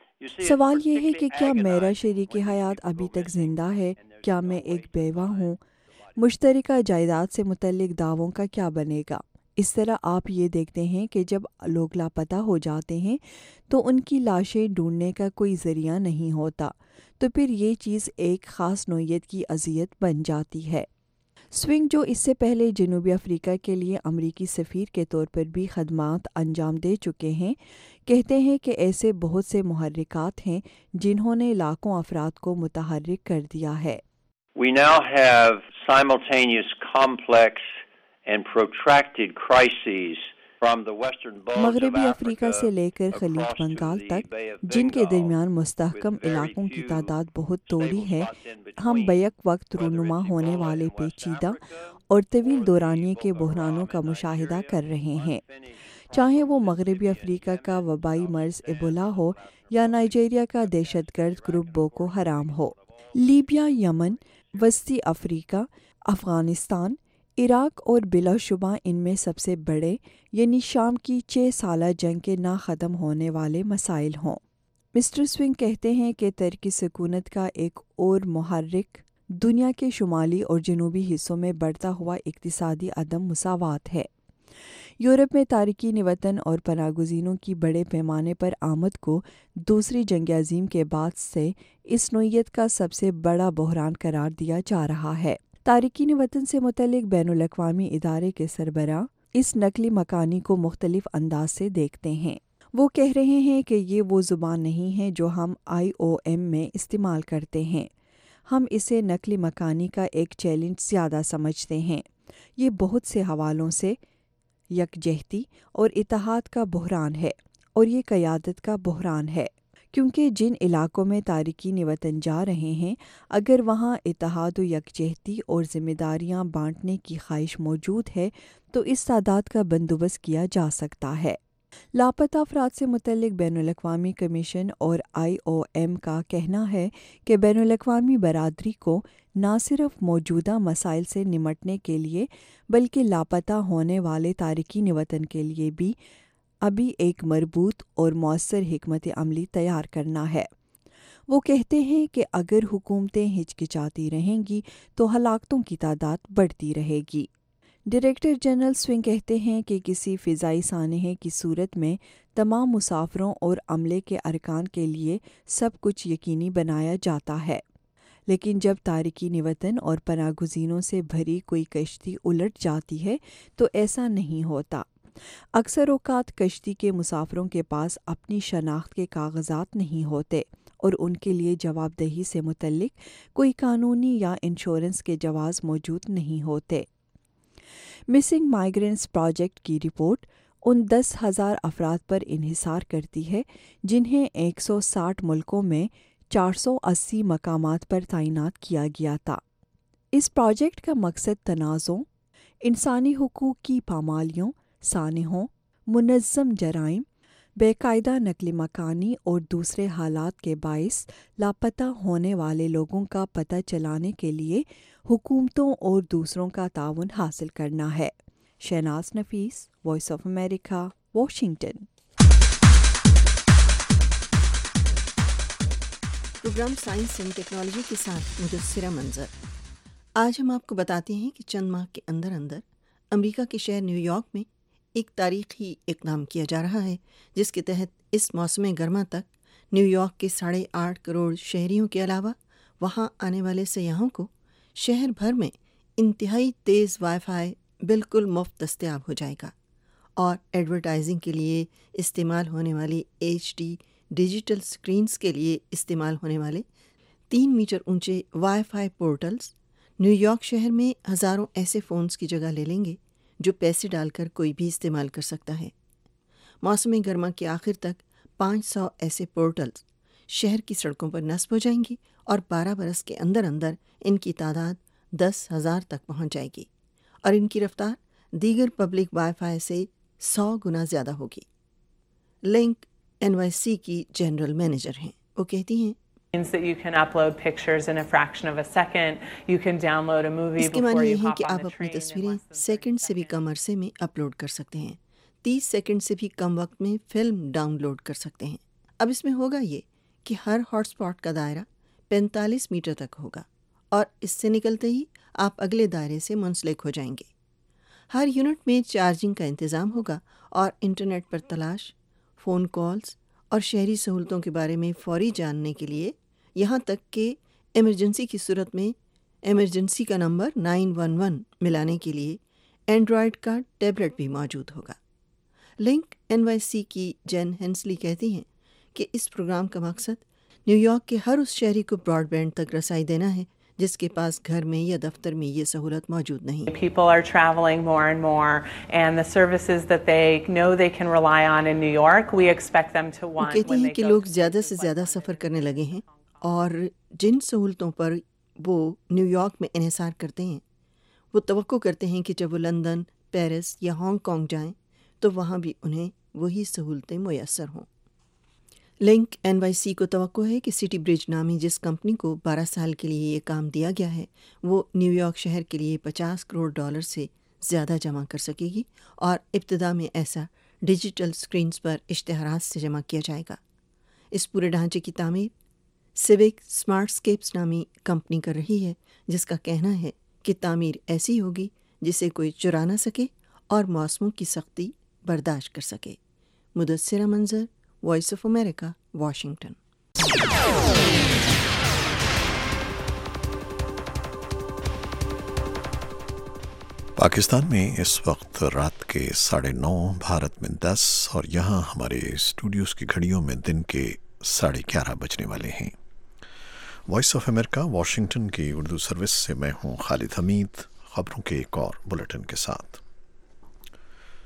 سوال یہ ہے کہ کیا میرا شریک حیات ابھی تک زندہ ہے؟ کیا میں ایک بیوہ ہوں؟ مشترکہ جائیداد سے متعلق دعووں کا کیا بنے گا؟ اس طرح آپ یہ دیکھتے ہیں کہ جب لوگ لاپتہ ہو جاتے ہیں تو ان کی لاشیں ڈھونڈنے کا کوئی ذریعہ نہیں ہوتا، تو پھر یہ چیز ایک خاص نوعیت کی اذیت بن جاتی ہے۔ سوئنگ، جو اس سے پہلے جنوبی افریقہ کے لیے امریکی سفیر کے طور پر بھی خدمات انجام دے چکے ہیں، کہتے ہیں کہ ایسے بہت سے محرکات ہیں جنہوں نے لاکھوں افراد کو متحرک کر دیا ہے۔ We now have simultaneous complex and protracted crises from the western bulge of مغربی افریقہ Africa سے لے کر خلیج بنگال تک، جن کے درمیان مستحکم علاقوں کی تعداد بہت تھوڑی ہے، ہم بیک وقت رونما ہونے والے پیچیدہ اور طویل دورانیے کے بحرانوں کا مشاہدہ کر رہے ہیں، چاہے وہ مغربی افریقہ کا وبائی مرض ایبولا ہو یا نائجیریا کا دہشت گرد گروپ بوکو حرام ہو۔ لیبیا، یمن، وسطی افریقہ، افغانستان، عراق اور بلا شبہ ان میں سب سے بڑے یعنی شام کی 6 سالہ جنگ کے نہ ختم ہونے والے مسائل ہوں۔ مسٹر سوئنگ کہتے ہیں کہ ترک سکونت کا ایک اور محرک دنیا کے شمالی اور جنوبی حصوں میں بڑھتا ہوا اقتصادی عدم مساوات ہے۔ یورپ میں تارکین وطن اور پناہ گزینوں کی بڑے پیمانے پر آمد کو دوسری جنگ عظیم کے بعد سے اس نوعیت کا سب سے بڑا بحران قرار دیا جا رہا ہے۔ تارکین وطن سے متعلق بین الاقوامی ادارے کے سربراہ اس نقلی مکانی کو مختلف انداز سے دیکھتے ہیں۔ وہ کہہ رہے ہیں کہ یہ وہ زبان نہیں ہے جو ہم IOM میں استعمال کرتے ہیں، ہم اسے نقلی مکانی کا ایک چیلنج زیادہ سمجھتے ہیں۔ یہ بہت سے حوالوں سے یکجہتی اور اتحاد کا بحران ہے، اور یہ قیادت کا بحران ہے، کیونکہ جن علاقوں میں تارکین وطن جا رہے ہیں اگر وہاں اتحاد و یکجہتی اور ذمہ داریاں بانٹنے کی خواہش موجود ہے تو اس تعداد کا بندوبست کیا جا سکتا ہے۔ لاپتہ افراد سے متعلق بین الاقوامی کمیشن اور IOM کا کہنا ہے کہ بین الاقوامی برادری کو نہ صرف موجودہ مسائل سے نمٹنے کے لیے بلکہ لاپتہ ہونے والے تارکین وطن کے لیے بھی ابھی ایک مربوط اور مؤثر حکمت عملی تیار کرنا ہے۔ وہ کہتے ہیں کہ اگر حکومتیں ہچکچاتی رہیں گی تو ہلاکتوں کی تعداد بڑھتی رہے گی۔ ڈائریکٹر جنرل سوئنگ کہتے ہیں کہ کسی فضائی سانحے کی صورت میں تمام مسافروں اور عملے کے ارکان کے لیے سب کچھ یقینی بنایا جاتا ہے، لیکن جب تارکین وطن اور پناہ گزینوں سے بھری کوئی کشتی الٹ جاتی ہے تو ایسا نہیں ہوتا۔ اکثر اوقات کشتی کے مسافروں کے پاس اپنی شناخت کے کاغذات نہیں ہوتے اور ان کے لیے جواب دہی سے متعلق کوئی قانونی یا انشورنس کے جواز موجود نہیں ہوتے۔ مسنگ مائیگرنٹس پروجیکٹ کی رپورٹ ان 10,000 افراد پر انحصار کرتی ہے جنہیں 160 ملکوں میں 480 مقامات پر تعینات کیا گیا تھا۔ اس پروجیکٹ کا مقصد تنازعوں، انسانی حقوق کی پامالیوں، سانحوں، منظم جرائم، بے قاعدہ نقل مکانی اور دوسرے حالات کے باعث لاپتہ ہونے والے لوگوں کا پتہ چلانے کے لیے حکومتوں اور دوسروں کا تعاون حاصل کرنا ہے۔ Shahnaz Nafees, voice of America, Washington. Program science and technology کے ساتھ مدثرہ منظر۔ آج ہم آپ کو بتاتے ہیں کہ چند ماہ کے اندر امریکہ کے شہر نیو یارک میں ایک تاریخی اقدام کیا جا رہا ہے جس کے تحت اس موسم گرما تک نیو یارک کے 8.5 کروڑ شہریوں کے علاوہ وہاں آنے والے سیاحوں کو شہر بھر میں انتہائی تیز وائی فائی بالکل مفت دستیاب ہو جائے گا، اور ایڈورٹائزنگ کے لیے استعمال ہونے والی HD ڈیجیٹل سکرینز کے لیے استعمال ہونے والے 3 میٹر اونچے wi fi portals New York شہر میں ہزاروں ایسے فونز کی جگہ لے لیں گے جو پیسے ڈال کر کوئی بھی استعمال کر سکتا ہے۔ موسم گرما کے آخر تک 500 ایسے پورٹلز شہر کی سڑکوں پر نصب ہو جائیں گے اور 12 برس کے اندر ان کی تعداد 10,000 تک پہنچ جائے گی، اور ان کی رفتار دیگر پبلک وائی فائی سے 100 گنا زیادہ ہوگی۔ لنک NYC کی جنرل مینیجر ہیں، وہ کہتی ہیں That you can upload pictures in a fraction of a second. You can download a movie اس کے before معنی you یہ ہے hop کہ on آپ the اپنی train. تصویریں سیکنڈ سے بھی کم عرصے میں اپلوڈ کر سکتے ہیں، 30 سیکنڈ سے بھی کم وقت میں فلم ڈاؤن لوڈ کر سکتے ہیں۔ اب اس میں ہوگا یہ کہ ہر ہاٹ اسپاٹ کا دائرہ 45 میٹر تک ہوگا، اور اس سے نکلتے ہی آپ اگلے دائرے سے منسلک ہو جائیں گے۔ ہر یونٹ میں چارجنگ کا انتظام ہوگا، اور انٹرنیٹ پر تلاش، فون کالز اور شہری سہولتوں کے بارے میں فوری جاننے کے لیے، یہاں تک کہ ایمرجنسی کی صورت میں ایمرجنسی کا نمبر 911 ملانے کے لیے اینڈرائڈ کا ٹیبلٹ بھی موجود ہوگا۔ لنک NYC کی جین ہینسلی کہتی ہیں کہ اس پروگرام کا مقصد نیو یارک کے ہر اس شہری کو براڈ بینڈ تک رسائی دینا ہے جس کے پاس گھر میں یا دفتر میں یہ سہولت موجود نہیں۔ People are traveling more and more, and the services that they know they can rely on in New York, we expect them to وہ want کہتی when ہیں they کہ go لوگ to زیادہ سے زیادہ سفر کرنے لگے ہیں، اور جن سہولتوں پر وہ نیو یارک میں انحصار کرتے ہیں وہ توقع کرتے ہیں کہ جب وہ لندن، پیرس یا ہانگ کانگ جائیں تو وہاں بھی انہیں وہی سہولتیں میسر ہوں۔ لنک NYC کو توقع ہے کہ سٹی برج نامی جس کمپنی کو 12 سال کے لیے یہ کام دیا گیا ہے وہ نیو یارک شہر کے لیے $50 کروڑ سے زیادہ جمع کر سکے گی، اور ابتدا میں ایسا ڈیجیٹل سکرینز پر اشتہارات سے جمع کیا جائے گا۔ اس پورے ڈھانچے کی تعمیر سیوک اسمارٹ اسکیپس نامی کمپنی کر رہی ہے، جس کا کہنا ہے کہ تعمیر ایسی ہوگی جسے کوئی چرا نہ سکے اور موسموں کی سختی برداشت کر سکے۔ Mudassira Manzar, voice of America, Washington. Pakistan میں اس وقت رات کے 9:30، بھارت میں 10، اور یہاں ہمارے اسٹوڈیوز کی گھڑیوں میں دن کے 11:30 بجنے والے ہیں۔ وائس آف امریکہ واشنگٹن کی اردو سروس سے میں ہوں خالد حمید، خبروں کے ایک اور بلیٹن کے ساتھ۔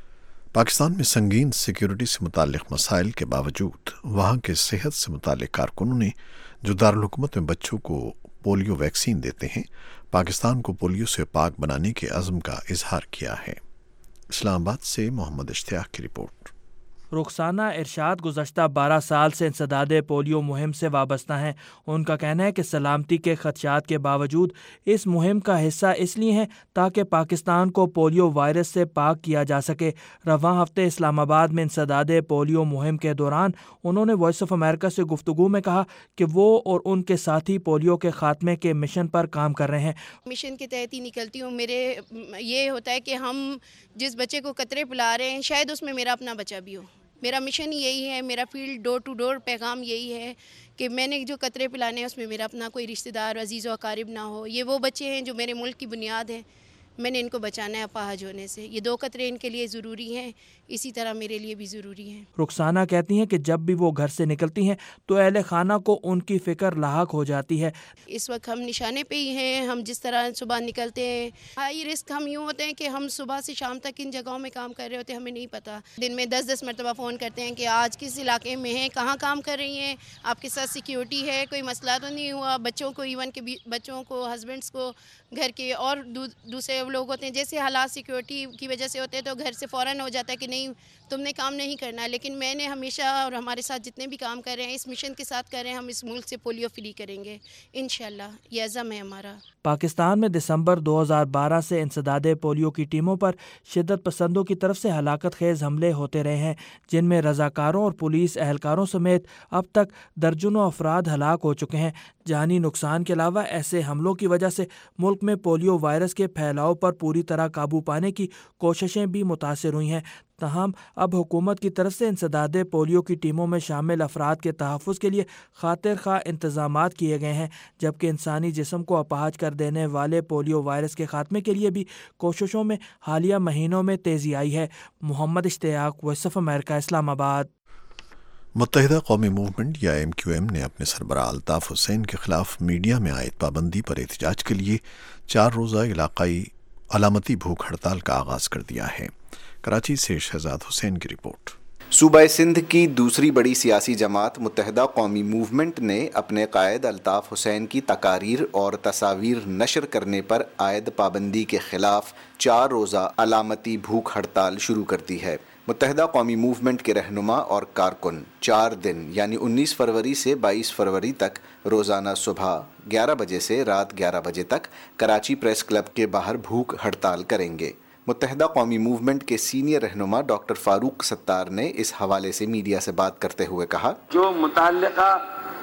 पाकिस्तान में संगीन सिक्योरिटी से मुताल्लिक मसाइल के बावजूद वहाँ के सेहत से मुताल्लिक कारकुनों ने जो दारुल हुकूमत में बच्चों को पोलियो वैक्सीन देते हैं, पाकिस्तान को पोलियो से पाक बनाने के अज़्म का इजहार किया है। इस्लामाबाद से मोहम्मद इश्तियाक की रिपोर्ट। रुखसाना इरशाद गुज़श्ता 12 साल से इंसदाद पोलियो मुहिम से वाबस्ता हैं। उनका कहना है कि सलामती के खदशात के बावजूद इस मुहिम का हिस्सा इसलिए हैं ताकि पाकिस्तान को पोलियो वायरस से पाक किया जा सके। रवां हफ्ते इस्लामाबाद में इंसदाद पोलियो मुहिम के दौरान उन्होंने वॉइस ऑफ अमेरिका से गुफ्तगू में कहा कि वो और उनके साथी पोलियो के खात्मे के मिशन पर काम कर रहे हैं। मिशन के तहत ही निकलती हूँ। मेरे ये होता है कि हम जिस बच्चे को कतरे पिला रहे हैं शायद उसमें मेरा अपना बच्चा भी हो। मेरा मिशन यही है, मेरा फील्ड डोर टू डोर पैगाम यही है कि मैंने जो कतरे पिलाने हैं उसमें मेरा अपना कोई रिश्तेदार अजीज़ व अकारिब ना हो। ये वो बच्चे हैं जो मेरे मुल्क की बुनियाद है, मैंने इनको बचाना है अपाहज होने से। ये 2 कतरे इनके लिए ज़रूरी हैं, इसी तरह मेरे लिए भी ज़रूरी हैं। रुखसाना कहती हैं कि जब भी वो घर से निकलती हैं तो अहले खाना को उनकी फ़िक्र लाहक हो जाती है। इस वक्त हम निशाने पे ही हैं। हम जिस तरह सुबह निकलते हैं, हाई रिस्क हम यूँ होते हैं कि हम सुबह से शाम तक इन जगहों में काम कर रहे होते हैं, हमें नहीं पता। दिन में 10-10 मरतबा फ़ोन करते हैं कि आज किस इलाके में हैं, कहाँ काम कर रही हैं, आपके साथ सिक्योरिटी है, कोई मसला तो नहीं हुआ। बच्चों को, इवन के बच्चों को, हस्बैंड्स को, घर के और दूसरे लोग होते हैं, जैसे हालात सिक्योरिटी की वजह से होते हैं तो घर से फ़ौरन हो जाता है कि नहीं तुमने काम नहीं करना है। लेकिन मैंने हमेशा और हमारे साथ जितने भी काम कर रहे हैं इस मिशन के साथ कर रहे हैं, हम इस मुल्क से पोलियो फ्री करेंगे इंशाल्लाह, ये अज़म है हमारा। पाकिस्तान में दिसंबर 2012 से इंसदाद पोलियो की टीमों पर शिद्दत पसंदों की तरफ से हलाकत खेज़ हमले होते रहे हैं, जिनमें रज़ाकारों और पुलिस एहलकारों समेत अब तक दर्जनों अफराद हलाक हो चुके हैं। जानी नुकसान के अलावा ऐसे हमलों की वजह से मुल्क में पोलियो वायरस के फैलाव पर पूरी तरह काबू पाने की कोशिशें भी मुतासिर हुई हैं। तहम अब हुकूमत की तरफ से इंसदाद पोलियो की टीमों में शामिल अफराद के तहफ़्फ़ुज़ के लिए खातिर खा इंतज़ामात किए गए हैं, जबकि इंसानी जिस्म को अपाहज कर देने वाले पोलियो वायरस के खात्मे के लिए भी कोशिशों में हालिया महीनों में तेज़ी आई है। Mohammad Ishtiaq, voice of America, Islamabad. Muttahida Qaumi movement या MQM ने अपने सरबराह अल्ताफ़ हुसैन के खिलाफ मीडिया में आयद पाबंदी पर एहतजाज के लिए 4 रोज़ा इलाकाई अलामती भूख हड़ताल का आगाज़ कर दिया है। कराची से शहजाद हुसैन की रिपोर्ट। सूबा सिंध की दूसरी बड़ी सियासी जमात मुत्तहिदा कौमी मूवमेंट ने अपने कायद अल्ताफ़ हुसैन की तकारीर और तस्वीर नशर करने पर आयद पाबंदी के खिलाफ 4 रोज़ा अलामती भूख हड़ताल शुरू कर दी है। मुत्तहिदा कौमी मूवमेंट के रहनुमा और कारकुन 4 दिन यानी 19 फरवरी से 22 फरवरी तक रोज़ाना सुबह 11 बजे से रात 11 बजे तक कराची प्रेस क्लब के बाहर भूख हड़ताल करेंगे। मुत्तहिदा कौमी मूवमेंट के सीनियर रहनुमा डॉक्टर फारूक सत्तार ने इस हवाले से मीडिया से बात करते हुए कहा, जो मुताल्लिका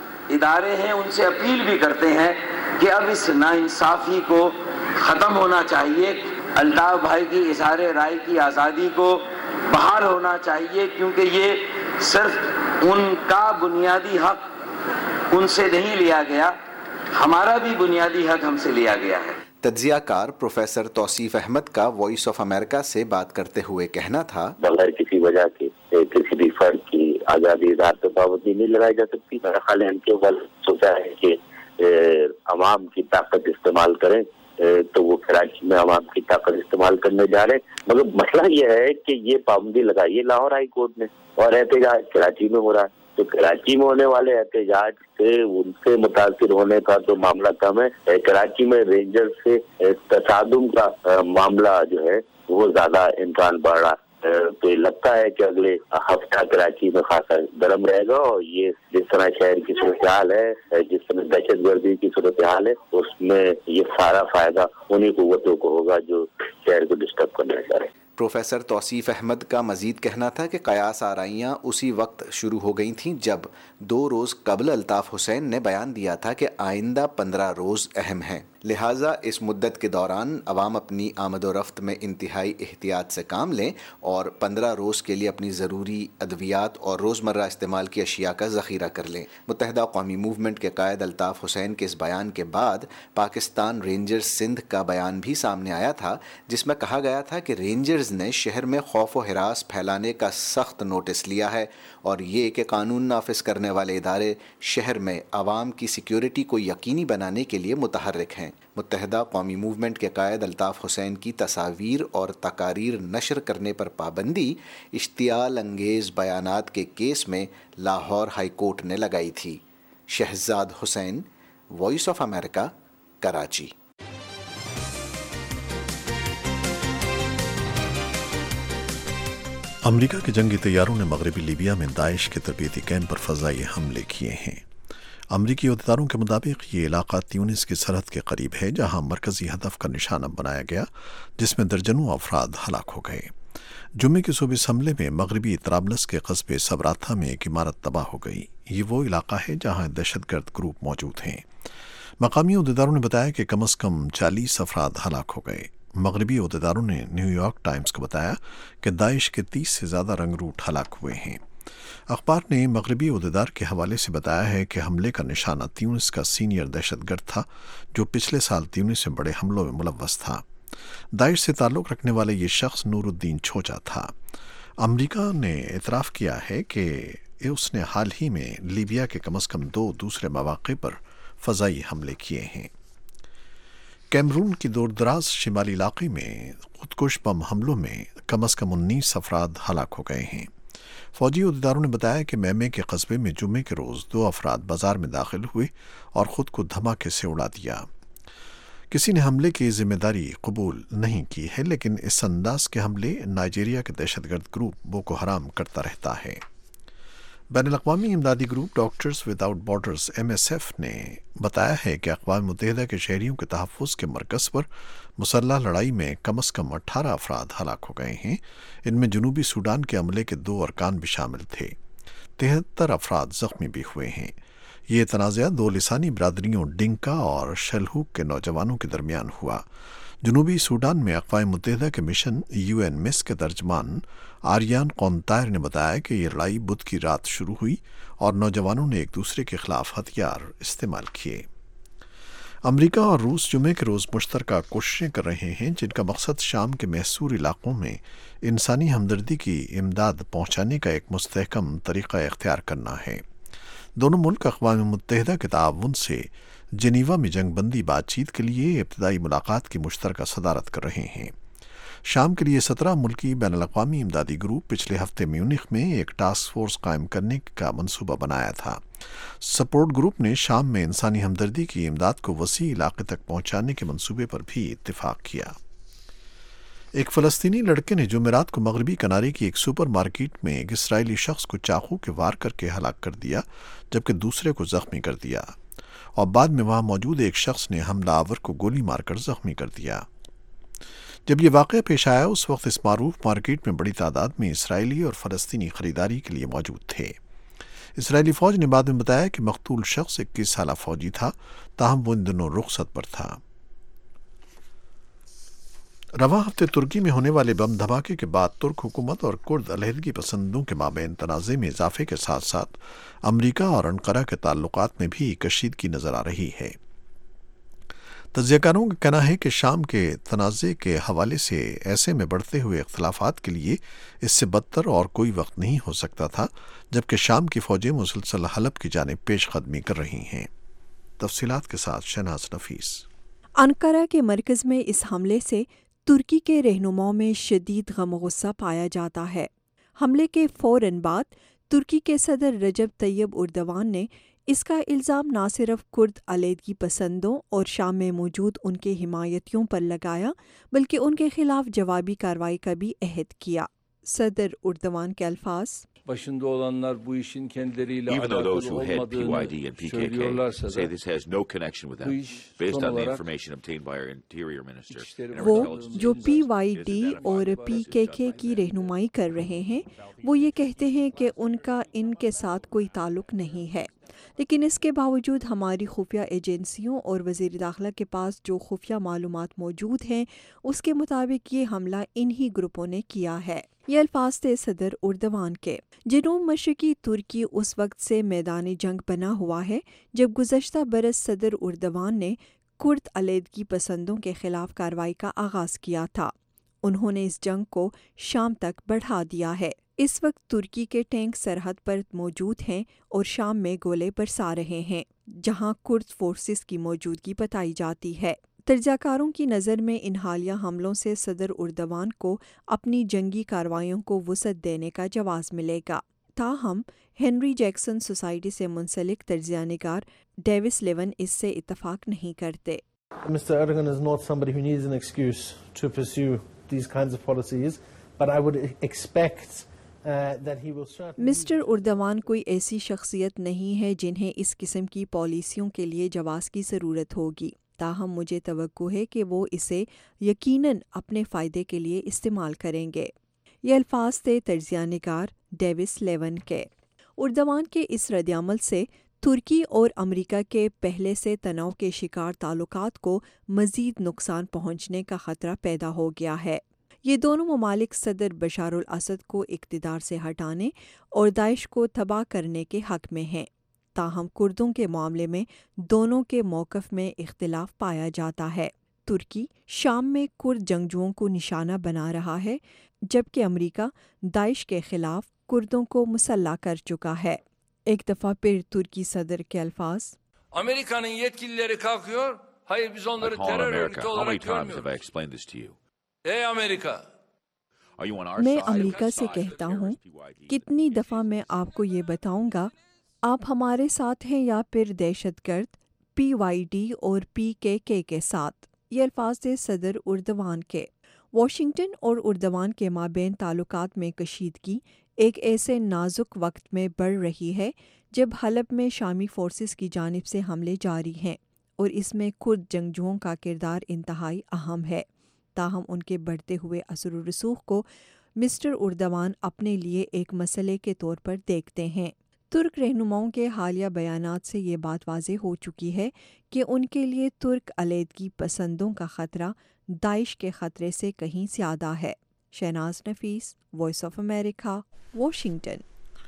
इदारे हैं उनसे अपील भी करते हैं कि अब इस नाइंसाफ़ी को ख़त्म होना चाहिए। अल्ताफ़ भाई की इज़हार राय की आज़ादी को बहाल होना चाहिए, क्योंकि ये सिर्फ उनका बुनियादी हक उनसे नहीं लिया गया, हमारा भी बुनियादी हक हमसे लिया गया है। तज्ज़ियाकार प्रोफेसर तौसीफ अहमद का वॉइस ऑफ अमेरिका से बात करते हुए कहना था, बगैर किसी वजह के किसी भी फर्द की आज़ादी इज़हार पे पाबंदी नहीं लगाई जा सकती। मेरा ख्याल है इनके ऊपर सोचा है कि अवाम की ताकत इस्तेमाल करें, तो वो कराची में अवाम की ताकत इस्तेमाल करने जा रहे हैं। मगर मसला ये है कि ये पाबंदी लगाई है लाहौर हाई कोर्ट ने और एहतजाज कराची में हो रहा है, तो कराची में होने वाले एहतजाज से उनसे मुतासिर होने का तो मामला कम है। कराची में रेंजर से तसादुम का मामला जो है वो ज्यादा इम्कान बढ़ रहा है। तो लगता है कि अगले हफ्ता कराची में खासा गर्म रहेगा और ये जिस तरह शहर की सूरत हाल है, जिस तरह दहशत गर्दी की सूरत हाल है, उसमें ये सारा फायदा उन्हीं कुव्वतों को होगा जो शहर को डिस्टर्ब करना चाह रहे हैं। प्रोफेसर तौसीफ अहमद का मजीद कहना था कि कयास आराइयाँ उसी वक्त शुरू हो गई थीं जब 2 रोज़ कबल अल्ताफ़ हुसैन ने बयान दिया था कि आइंदा 15 रोज़ अहम हैं, लिहाजा इस मुद्दत के दौरान अवाम अपनी आमद व रफ्त में इंतहाई एहतियात से काम लें और 15 रोज़ के लिए अपनी ज़रूरी अद्वियात और रोज़मर्रा इस्तेमाल की अशिया का ज़ख़ीरा कर लें। मुत्तहिदा कौमी मूवमेंट के कायद अल्ताफ़ हुसैन के इस बयान के बाद पाकिस्तान रेंजर्स सिंध का बयान भी सामने आया था, जिसमें कहा गया था कि रेंजर्स ने शहर में खौफ व हिरास फैलाने का सख्त नोटिस लिया है और ये कि कानून नाफिज करने वाले इदारे शहर में आवाम की सिक्योरिटी को यकीनी बनाने के लिए मुतहर्रिक हैं। متحدہ قومی موومنٹ کے قائد الطاف حسین کی تصاویر اور تقاریر نشر کرنے پر پابندی اشتعال انگیز بیانات کے کیس میں لاہور ہائی کورٹ نے لگائی تھی۔ Shahzad Hussain, voice of America, Karachi. امریکہ کے جنگی طیاروں نے مغربی لیبیا میں داعش کے تربیتی کیمپ پر فضائی حملے کیے ہیں۔ امریکی عہدیداروں کے مطابق یہ علاقہ تیونس کی سرحد کے قریب ہے، جہاں مرکزی ہدف کا نشانہ بنایا گیا، جس میں درجنوں افراد ہلاک ہو گئے۔ جمعے کے صبح اس حملے میں مغربی طرابلس کے قصبے سبراتھا میں ایک عمارت تباہ ہو گئی۔ یہ وہ علاقہ ہے جہاں دہشت گرد گروپ موجود ہیں۔ مقامی عہدیداروں نے بتایا کہ کم از کم 40 افراد ہلاک ہو گئے۔ مغربی عہدیداروں نے نیو یارک ٹائمز کو بتایا کہ داعش کے 30 سے زیادہ رنگروٹ ہلاک ہوئے ہیں۔ اخبار نے مغربی عہدیدار کے حوالے سے بتایا ہے کہ حملے کا نشانہ تیونس کا سینئر دہشت گرد تھا، جو پچھلے سال تیونس میں بڑے حملوں میں ملوث تھا۔ داعش سے تعلق رکھنے والے یہ شخص نور الدین چھوچا تھا۔ امریکہ نے اعتراف کیا ہے کہ اس نے حال ہی میں لیبیا کے کم از کم 2 دوسرے مواقع پر فضائی حملے کیے ہیں۔ کیمرون کی دور دراز شمالی علاقے میں خودکش بم حملوں میں کم از کم 19 افراد ہلاک ہو گئے ہیں۔ فوجی عہدیداروں نے بتایا کہ میمے کے قصبے میں جمعے کے روز 2 افراد بازار میں داخل ہوئے اور خود کو دھماکے سے اڑا دیا۔ کسی نے حملے کی ذمہ داری قبول نہیں کی ہے، لیکن اس انداز کے حملے نائجیریا کے دہشت گرد گروپ بوکو حرام کرتا رہتا ہے۔ بین الاقوامی امدادی group doctors without borders MSF نے بتایا ہے کہ اقوام متحدہ کے شہریوں کے تحفظ کے مرکز پر مسلح لڑائی میں کم از کم 18 افراد ہلاک ہو گئے ہیں۔ ان میں جنوبی سوڈان کے عملے کے 2 ارکان بھی شامل تھے۔ 73 افراد زخمی بھی ہوئے ہیں۔ یہ تنازعہ 2 لسانی برادریوں ڈنکا اور شلہوک کے نوجوانوں کے درمیان ہوا۔ جنوبی سوڈان میں اقوام متحدہ کے مشن UN کے ترجمان آریان قونتائر نے بتایا کہ یہ لڑائی بدھ کی رات شروع ہوئی اور نوجوانوں نے ایک دوسرے کے خلاف ہتھیار استعمال کیے۔ امریکہ اور روس جمعے کے روز مشترکہ کوششیں کر رہے ہیں، جن کا مقصد شام کے محصور علاقوں میں انسانی ہمدردی کی امداد پہنچانے کا ایک مستحکم طریقہ اختیار کرنا ہے۔ دونوں ملک اقوام متحدہ کے تعاون سے جنیوا میں جنگ بندی بات چیت کے لیے ابتدائی ملاقات کی مشترکہ صدارت کر رہے ہیں۔ شام کے لیے 17 ملکی بین الاقوامی امدادی گروپ پچھلے ہفتے میونخ میں ایک ٹاسک فورس قائم کرنے کا منصوبہ بنایا تھا۔ سپورٹ گروپ نے شام میں انسانی ہمدردی کی امداد کو وسیع علاقے تک پہنچانے کے منصوبے پر بھی اتفاق کیا۔ ایک فلسطینی لڑکے نے جمعرات کو مغربی کنارے کی ایک سپر مارکیٹ میں ایک اسرائیلی شخص کو چاقو کے وار کر کے ہلاک کر دیا، جبکہ دوسرے کو زخمی کر دیا، اور بعد میں وہاں موجود ایک شخص نے حملہ آور کو گولی مار کر زخمی کر دیا۔ جب یہ واقعہ پیش آیا، اس وقت اس معروف مارکیٹ میں بڑی تعداد میں اسرائیلی اور فلسطینی خریداری کے لیے موجود تھے۔ اسرائیلی فوج نے بعد میں بتایا کہ مقتول شخص 21 سالہ فوجی تھا، تاہم وہ ان دنوں رخصت پر تھا۔ رواں ہفتے ترکی میں ہونے والے بم دھماکے کے بعد ترک حکومت اور کرد علیحدگی پسندوں کے مابین تنازع میں اضافے کے ساتھ ساتھ امریکہ اور انقرہ کے تعلقات میں بھی کشیدگی نظر آ رہی ہے۔ تجزیہ کاروں کا کہنا ہے کہ شام کے تنازع کے حوالے سے ایسے میں بڑھتے ہوئے اختلافات کے لیے اس سے بدتر اور کوئی وقت نہیں ہو سکتا تھا، جبکہ شام کی فوجیں مسلسل حلب کی جانب پیش قدمی کر رہی ہیں۔ تفصیلات کے ساتھ شہناز نفیس۔ انقرہ کے مرکز میں اس حملے سے ترکی کے رہنماؤں میں شدید غم و غصہ پایا جاتا ہے۔ حملے کے فوراً بعد ترکی کے صدر رجب طیب اردوان نے اس کا الزام نہ صرف کرد علیحدگی پسندوں اور شام میں موجود ان کے حمایتیوں پر لگایا، بلکہ ان کے خلاف جوابی کارروائی کا بھی عہد کیا۔ صدر اردوان کے الفاظ: Even though those who head PYD and PKK say this has no connection with them, based on the information obtained by our Interior Minister and our وہ intelligence جو PYD اور PKK کی رہنمائی کر رہے ہیں، وہ یہ کہتے ہیں کہ ان کا ان کے ساتھ کوئی تعلق نہیں ہے، لیکن اس کے باوجود ہماری خفیہ ایجنسیوں اور وزیر داخلہ کے پاس جو خفیہ معلومات موجود ہیں، اس کے مطابق یہ حملہ انہی گروپوں نے کیا ہے۔ یہ الفاظ تھے صدر اردوان کے۔ جنوب مشرقی ترکی اس وقت سے میدان جنگ بنا ہوا ہے جب گزشتہ برس صدر اردوان نے کرد علیحدگی پسندوں کے خلاف کارروائی کا آغاز کیا تھا۔ انہوں نے اس جنگ کو شام تک بڑھا دیا ہے۔ اس وقت ترکی کے ٹینک سرحد پر موجود ہیں اور شام میں گولے برسا رہے ہیں، جہاں کرد فورسز کی موجودگی بتائی جاتی ہے۔ تجزیہ کی نظر میں ان حالیہ حملوں سے صدر اردوان کو اپنی جنگی کارروائیوں کو وسعت دینے کا جواز ملے گا. تاہم ہنری جیکسن سوسائٹی سے منسلک تجزیہ نگار ڈیوس لیون اس سے اتفاق نہیں کرتے. Mr. Erdogan is not somebody who needs an excuse to pursue these kinds of policies, but I would expect that he will certainly... mister Erdogan کوئی ایسی شخصیت نہیں ہے جنہیں اس قسم کی پالیسیوں کے لیے جواز کی ضرورت ہوگی. تاہم مجھے توقع ہے کہ وہ اسے یقیناً اپنے فائدے کے لیے استعمال کریں گے. یہ الفاظ تھے تجزیہ نگار ڈیوس لیون کے. اردوان کے اس رد عمل سے ترکی اور امریکہ کے پہلے سے تناؤ کے شکار تعلقات کو مزید نقصان پہنچنے کا خطرہ پیدا ہو گیا ہے. یہ دونوں ممالک صدر بشار الاسد کو اقتدار سے ہٹانے اور داعش کو تباہ کرنے کے حق میں ہیں. تاہم کردوں کے معاملے میں دونوں کے موقف میں اختلاف پایا جاتا ہے. ترکی شام میں کرد جنگجوؤں کو نشانہ بنا رہا ہے، جبکہ امریکہ داعش کے خلاف کردوں کو مسلح کر چکا ہے. ایک دفعہ پھر ترکی صدر کے الفاظ Amerika'nın yetkilileri kalkıyor. Hayır biz onları terör örgütü olarak görmüyoruz. Ey Amerika. میں امریکہ سے کہتا ہوں، کتنی دفعہ میں آپ کو یہ بتاؤں گا، آپ ہمارے ساتھ ہیں یا پھر دہشت گرد PYD اور PKK کے ساتھ. یہ الفاظ تھے صدر اردوان کے. واشنگٹن اور اردوان کے مابین تعلقات میں کشیدگی ایک ایسے نازک وقت میں بڑھ رہی ہے جب حلب میں شامی فورسز کی جانب سے حملے جاری ہیں اور اس میں کرد جنگجوؤں کا کردار انتہائی اہم ہے. تاہم ان کے بڑھتے ہوئے اثر و رسوخ کو مسٹر اردوان اپنے لیے ایک مسئلے کے طور پر دیکھتے ہیں. ترک رہنماؤں کے حالیہ بیانات سے یہ بات واضح ہو چکی ہے کہ ان کے لیے ترک علیحدگی پسندوں کا خطرہ داعش کے خطرے سے کہیں زیادہ ہے. Shahnaz Nafees, voice of America, Washington.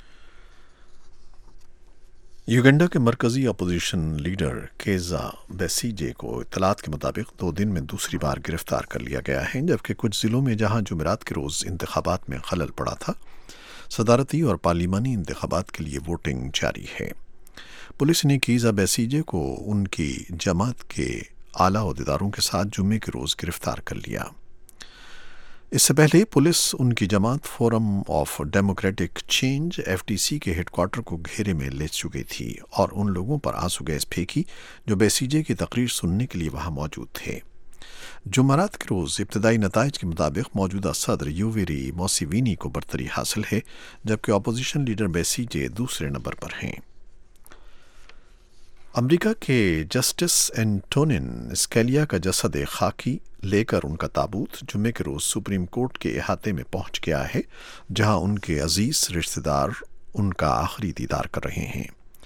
Uganda کے مرکزی اپوزیشن لیڈر کیزا بیسیجے کو اطلاعات کے مطابق 2 دن میں دوسری بار گرفتار کر لیا گیا ہے، جبکہ کچھ ضلعوں میں جہاں جمعرات کے روز انتخابات میں خلل پڑا تھا، صدارتی اور پارلیمانی انتخابات کے لیے ووٹنگ جاری ہے. پولیس نے کیزا بیسیجے کو ان کی جماعت کے اعلیٰ عہدیداروں کے ساتھ جمعے کے روز گرفتار کر لیا. اس سے پہلے پولیس ان کی جماعت forum of democratic change FDC کے ہیڈ کوارٹر کو گھیرے میں لے چکی تھی اور ان لوگوں پر آنسو گیس پھینکی جو بیسیجے کی تقریر سننے کے لیے وہاں موجود تھے. جمعرات کے روز ابتدائی نتائج کے مطابق موجودہ صدر یوویری موسیوینی کو برتری حاصل ہے، جبکہ اپوزیشن لیڈر بیسیجے دوسرے نمبر پر ہیں. امریکہ کے جسٹس اینٹونین اسکیلیا کا جسد خاکی لے کر ان کا تابوت جمعے کے روز سپریم کورٹ کے احاطے میں پہنچ گیا ہے، جہاں ان کے عزیز رشتہ دار ان کا آخری دیدار کر رہے ہیں.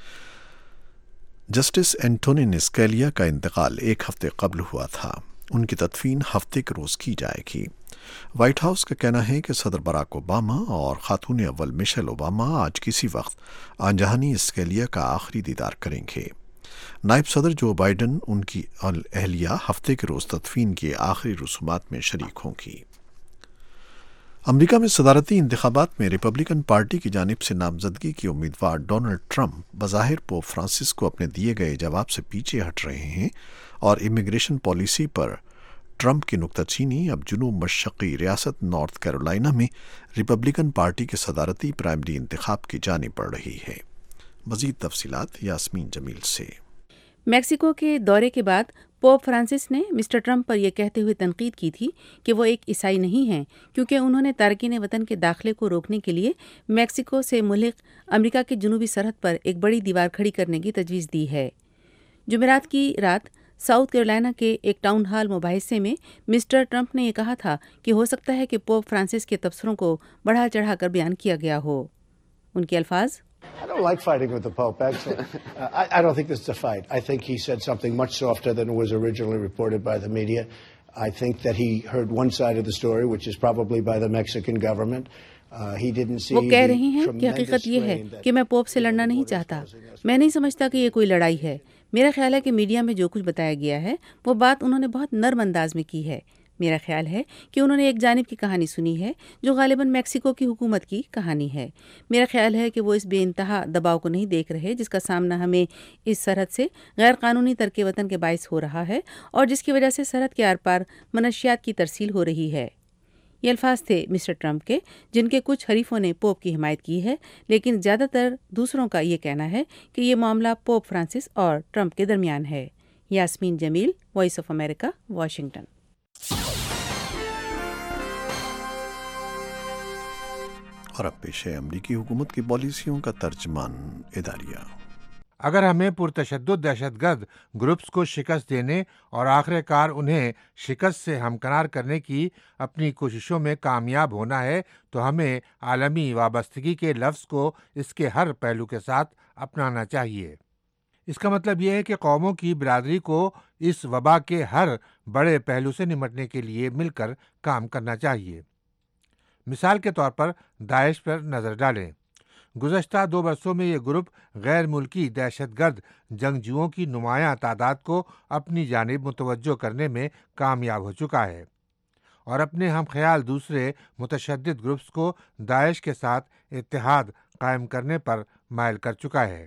جسٹس اینٹونین اسکیلیا کا انتقال 1 ہفتے قبل ہوا تھا. ان کی تدفین ہفتے کے روز کی جائے گی. وائٹ ہاؤس کا کہنا ہے کہ صدر براک اوباما اور خاتون اول مشیل اوباما آج کسی وقت آنجہانی اسکیلیا کا آخری دیدار کریں گے. نائب صدر جو بائیڈن ان کی اہلیہ ہفتے کے روز تدفین کے آخری رسومات میں شریک ہوں گی. امریکہ میں صدارتی انتخابات میں ریپبلکن پارٹی کی جانب سے نامزدگی کی امیدوار ڈونلڈ ٹرمپ بظاہر پوپ فرانسس کو اپنے دیے گئے جواب سے پیچھے ہٹ رہے ہیں اور امیگریشن پالیسی پر ٹرمپ کی نکتہ چینی اب جنوب مشرقی ریاست نارتھ کیرولینا میں ریپبلکن پارٹی کے صدارتی پرائمری انتخاب کی جانب بڑھ رہی ہے. مزید تفصیلات یاسمین جمیل سے. میکسیکو کے دورے کے بعد پوپ فرانسس نے مسٹر ٹرمپ پر یہ کہتے ہوئے تنقید کی تھی کہ وہ ایک عیسائی نہیں ہیں کیونکہ انہوں نے تارکین وطن کے داخلے کو روکنے کے لیے میکسیکو سے ملحق امریکہ کی جنوبی سرحد پر ایک بڑی دیوار کھڑی کرنے کی تجویز دی ہے. جمعرات کی رات ساؤتھ کیرولینا کے ایک ٹاؤن ہال مباحثے میں مسٹر ٹرمپ نے یہ کہا تھا کہ ہو سکتا ہے کہ پوپ فرانسس کے تبصروں کو بڑھا چڑھا کر بیان کیا گیا ہو. ان کے الفاظ: I don't like fighting with the Pope, actually. I don't think this is a fight. I think he said something much softer than was originally reported by the media. I think that he heard one side of the story, which is probably by the Mexican government. He didn't see. وہ کہہ رہی ہیں کہ حقیقت یہ ہے کہ میں پوپ سے لڑنا نہیں چاہتا. میں نہیں سمجھتا کہ یہ کوئی لڑائی ہے. میرا خیال ہے کہ میڈیا میں جو کچھ بتایا گیا ہے وہ بات انہوں نے بہت نرم انداز میں کی ہے. میرا خیال ہے کہ انہوں نے ایک جانب کی کہانی سنی ہے جو غالباً میکسیکو کی حکومت کی کہانی ہے. میرا خیال ہے کہ وہ اس بے انتہا دباؤ کو نہیں دیکھ رہے جس کا سامنا ہمیں اس سرحد سے غیر قانونی ترک وطن کے باعث ہو رہا ہے اور جس کی وجہ سے سرحد کے آر پار منشیات کی ترسیل ہو رہی ہے. یہ الفاظ تھے مسٹر ٹرمپ کے، جن کے کچھ حریفوں نے پوپ کی حمایت کی ہے، لیکن زیادہ تر دوسروں کا یہ کہنا ہے کہ یہ معاملہ پوپ فرانسس اور ٹرمپ کے درمیان ہے. Yasmeen Jamil, voice of America, Washington. اور اب پیش ہے امریکی حکومت کی پالیسیوں کا ترجمان اداریہ. اگر ہمیں پرتشدد دہشت گرد گروپس کو شکست دینے اور آخر کار انہیں شکست سے ہمکنار کرنے کی اپنی کوششوں میں کامیاب ہونا ہے تو ہمیں عالمی وابستگی کے لفظ کو اس کے ہر پہلو کے ساتھ اپنانا چاہیے. اس کا مطلب یہ ہے کہ قوموں کی برادری کو اس وبا کے ہر بڑے پہلو سے نمٹنے کے لیے مل کر کام کرنا چاہیے. مثال کے طور پر داعش پر نظر ڈالیں. گزشتہ 2 برسوں میں یہ گروپ غیر ملکی دہشت گرد جنگجوؤں کی نمایاں تعداد کو اپنی جانب متوجہ کرنے میں کامیاب ہو چکا ہے اور اپنے ہم خیال دوسرے متشدد گروپس کو داعش کے ساتھ اتحاد قائم کرنے پر مائل کر چکا ہے.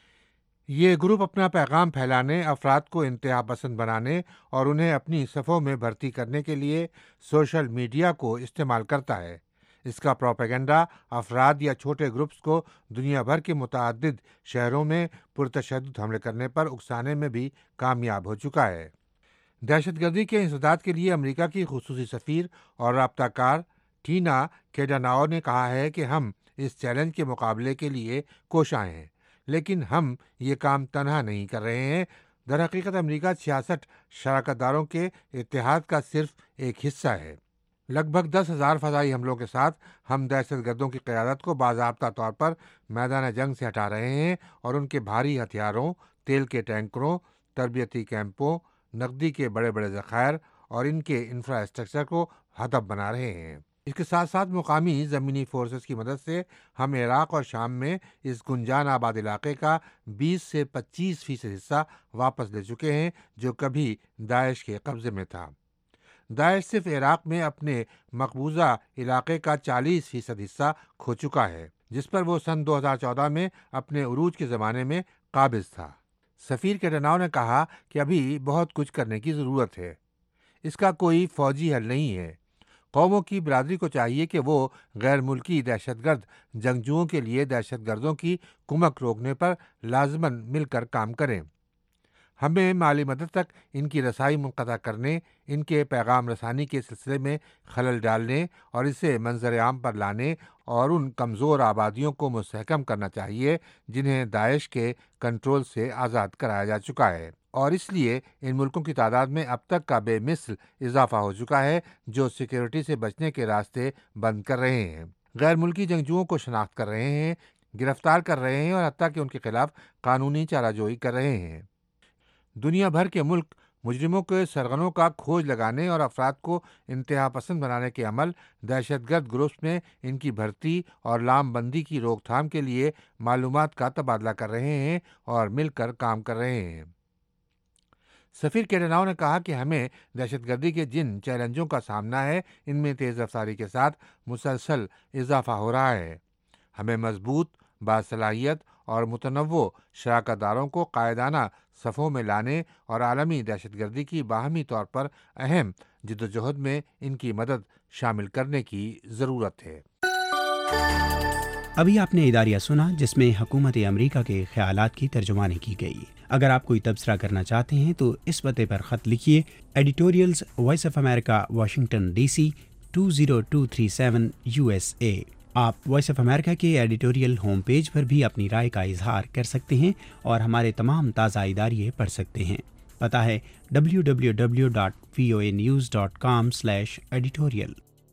یہ گروپ اپنا پیغام پھیلانے، افراد کو انتہا پسند بنانے اور انہیں اپنی صفوں میں بھرتی کرنے کے لیے سوشل میڈیا کو استعمال کرتا ہے. اس کا پروپیگنڈا افراد یا چھوٹے گروپس کو دنیا بھر کے متعدد شہروں میں پرتشدد حملے کرنے پر اکسانے میں بھی کامیاب ہو چکا ہے. دہشت گردی کے انسداد کے لیے امریکہ کی خصوصی سفیر اور رابطہ کار ٹینا کیڈاناؤ نے کہا ہے کہ ہم اس چیلنج کے مقابلے کے لیے کوشاں ہیں، لیکن ہم یہ کام تنہا نہیں کر رہے ہیں. در حقیقت امریکہ 66 شراکت داروں کے اتحاد کا صرف ایک حصہ ہے. لگ بھگ 10,000 فضائی حملوں کے ساتھ ہم دہشت گردوں کی قیادت کو باضابطہ طور پر میدان جنگ سے ہٹا رہے ہیں اور ان کے بھاری ہتھیاروں، تیل کے ٹینکروں، تربیتی کیمپوں، نقدی کے بڑے بڑے ذخائر اور ان کے انفراسٹرکچر کو ہدف بنا رہے ہیں. اس کے ساتھ ساتھ مقامی زمینی فورسز کی مدد سے ہم عراق اور شام میں اس گنجان آباد علاقے کا 20 سے 25% حصہ واپس لے چکے ہیں جو کبھی داعش کے قبضے میں تھا. داعش صرف عراق میں اپنے مقبوضہ علاقے کا 40% حصہ کھو چکا ہے، جس پر وہ سن 2014 میں اپنے عروج کے زمانے میں قابض تھا. سفیر کیڈاناؤ نے کہا کہ ابھی بہت کچھ کرنے کی ضرورت ہے. اس کا کوئی فوجی حل نہیں ہے. قوموں کی برادری کو چاہیے کہ وہ غیر ملکی دہشت گرد جنگجوؤں کے لیے دہشت گردوں کی کمک روکنے پر لازماً مل کر کام کریں. ہمیں مالی مدد تک ان کی رسائی منقطع کرنے، ان کے پیغام رسانی کے سلسلے میں خلل ڈالنے اور اسے منظر عام پر لانے اور ان کمزور آبادیوں کو مستحکم کرنا چاہیے جنہیں داعش کے کنٹرول سے آزاد کرایا جا چکا ہے. اور اس لیے ان ملکوں کی تعداد میں اب تک کا بے مثل اضافہ ہو چکا ہے جو سیکیورٹی سے بچنے کے راستے بند کر رہے ہیں، غیر ملکی جنگجوؤں کو شناخت کر رہے ہیں، گرفتار کر رہے ہیں اور حتیٰ کہ ان کے خلاف قانونی چارہ جوئی کر رہے ہیں. دنیا بھر کے ملک مجرموں کے سرغنوں کا کھوج لگانے اور افراد کو انتہا پسند بنانے کے عمل، دہشت گرد گروپس میں ان کی بھرتی اور لام بندی کی روک تھام کے لیے معلومات کا تبادلہ کر رہے ہیں اور مل کر کام کر رہے ہیں. سفیر کیڈاناؤ نے کہا کہ ہمیں دہشت گردی کے جن چیلنجوں کا سامنا ہے ان میں تیز رفتاری کے ساتھ مسلسل اضافہ ہو رہا ہے. ہمیں مضبوط، باصلاحیت اور متنوع شراکت داروں کو قائدانہ صفوں میں لانے اور عالمی دہشت گردی کی باہمی طور پر اہم جدوجہد میں ان کی مدد شامل کرنے کی ضرورت ہے. ابھی آپ نے اداریہ سنا جس میں حکومت امریکہ کے خیالات کی ترجمانی کی گئی. اگر آپ کوئی تبصرہ کرنا چاہتے ہیں تو اس پتے پر خط لکھیے: editorials voice of America, Washington D C 20237 USA. آپ وائس آف امریکہ کے ایڈیٹوریل ہوم پیج پر بھی اپنی رائے کا اظہار کر سکتے ہیں اور ہمارے تمام تازہ اداریے پڑھ سکتے ہیں. پتہ ہے www.voanews.com/editorial.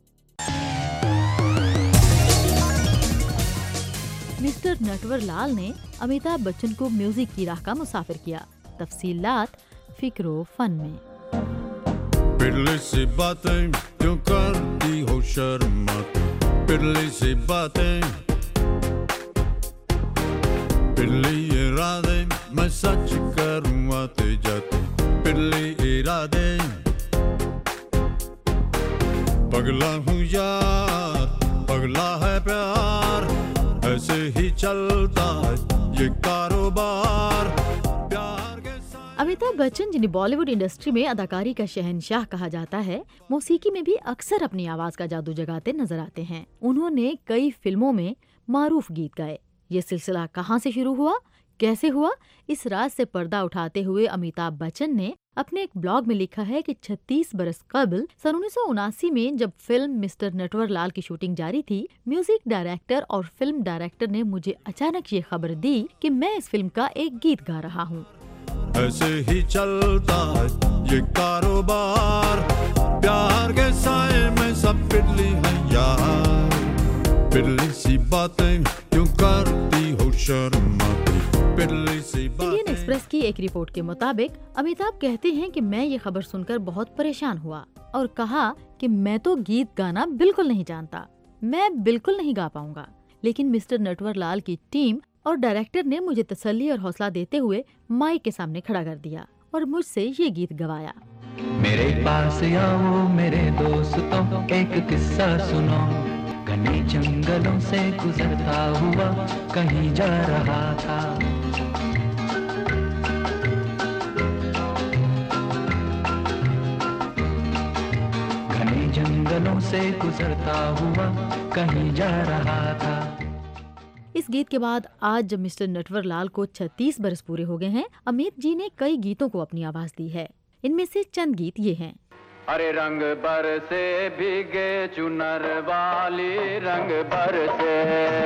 مسٹر نٹور لال نے امیتابھ بچن کو میوزک کی راہ کا مسافر کیا. تفصیلات فکر و فن میں. پرلے سے باتیں کیوں کرتی ہو شرمت، پرلے سے باتیں، پرلے ارادے میں سچ کروں آتے جاتے، پرلے ارادے पगला हूँ यार, पगला है प्यार, ऐसे ही चलता है ये कारोबार। अमिताभ बच्चन, जिन्हें बॉलीवुड इंडस्ट्री में अदाकारी का शहंशाह कहा जाता है, मौसीकी में भी अक्सर अपनी आवाज का जादू जगाते नजर आते हैं। उन्होंने कई फिल्मों में मारूफ गीत गाए। ये सिलसिला कहाँ से शुरू हुआ, कैसे हुआ, इस राज से पर्दा उठाते हुए अमिताभ बच्चन ने अपने एक ब्लॉग में लिखा है कि 36 बरस कबल सन 1979 में जब फिल्म मिस्टर नटवरलाल की शूटिंग जारी थी, म्यूजिक डायरेक्टर और फिल्म डायरेक्टर ने मुझे अचानक ये खबर दी कि मैं इस फिल्म का एक गीत गा रहा हूँ। ऐसे ही चलता है ये कारोबार, प्यार के साए में सब पिटली है यार, पिटली सी बातें क्यों करती हो शर्माती, पिटली सी बातें। इंडियन एक्सप्रेस की एक रिपोर्ट के मुताबिक अमिताभ कहते हैं कि मैं ये खबर सुनकर बहुत परेशान हुआ और कहा कि मैं तो गीत गाना बिल्कुल नहीं जानता, मैं बिल्कुल नहीं गा पाऊंगा। लेकिन मिस्टर नटवरलाल की टीम और डायरेक्टर ने मुझे तसल्ली और हौसला देते हुए माइक के सामने खड़ा कर दिया और मुझसे ये गीत गवाया। मेरे पास आओ मेरे दोस्तों, एक किस्सा सुनो, घने जंगलों से गुजरता हुआ कहीं जा रहा था। घने जंगलों से गुजरता हुआ कहीं जा रहा था। इस गीत के बाद आज जब मिस्टर नटवरलाल को 36 बरस पूरे हो गए हैं, अमित जी ने कई गीतों को अपनी आवाज दी है। इनमें से चंद गीत ये हैं। अरे रंग बरसे भीगे चुनर वाली, रंग बरसे,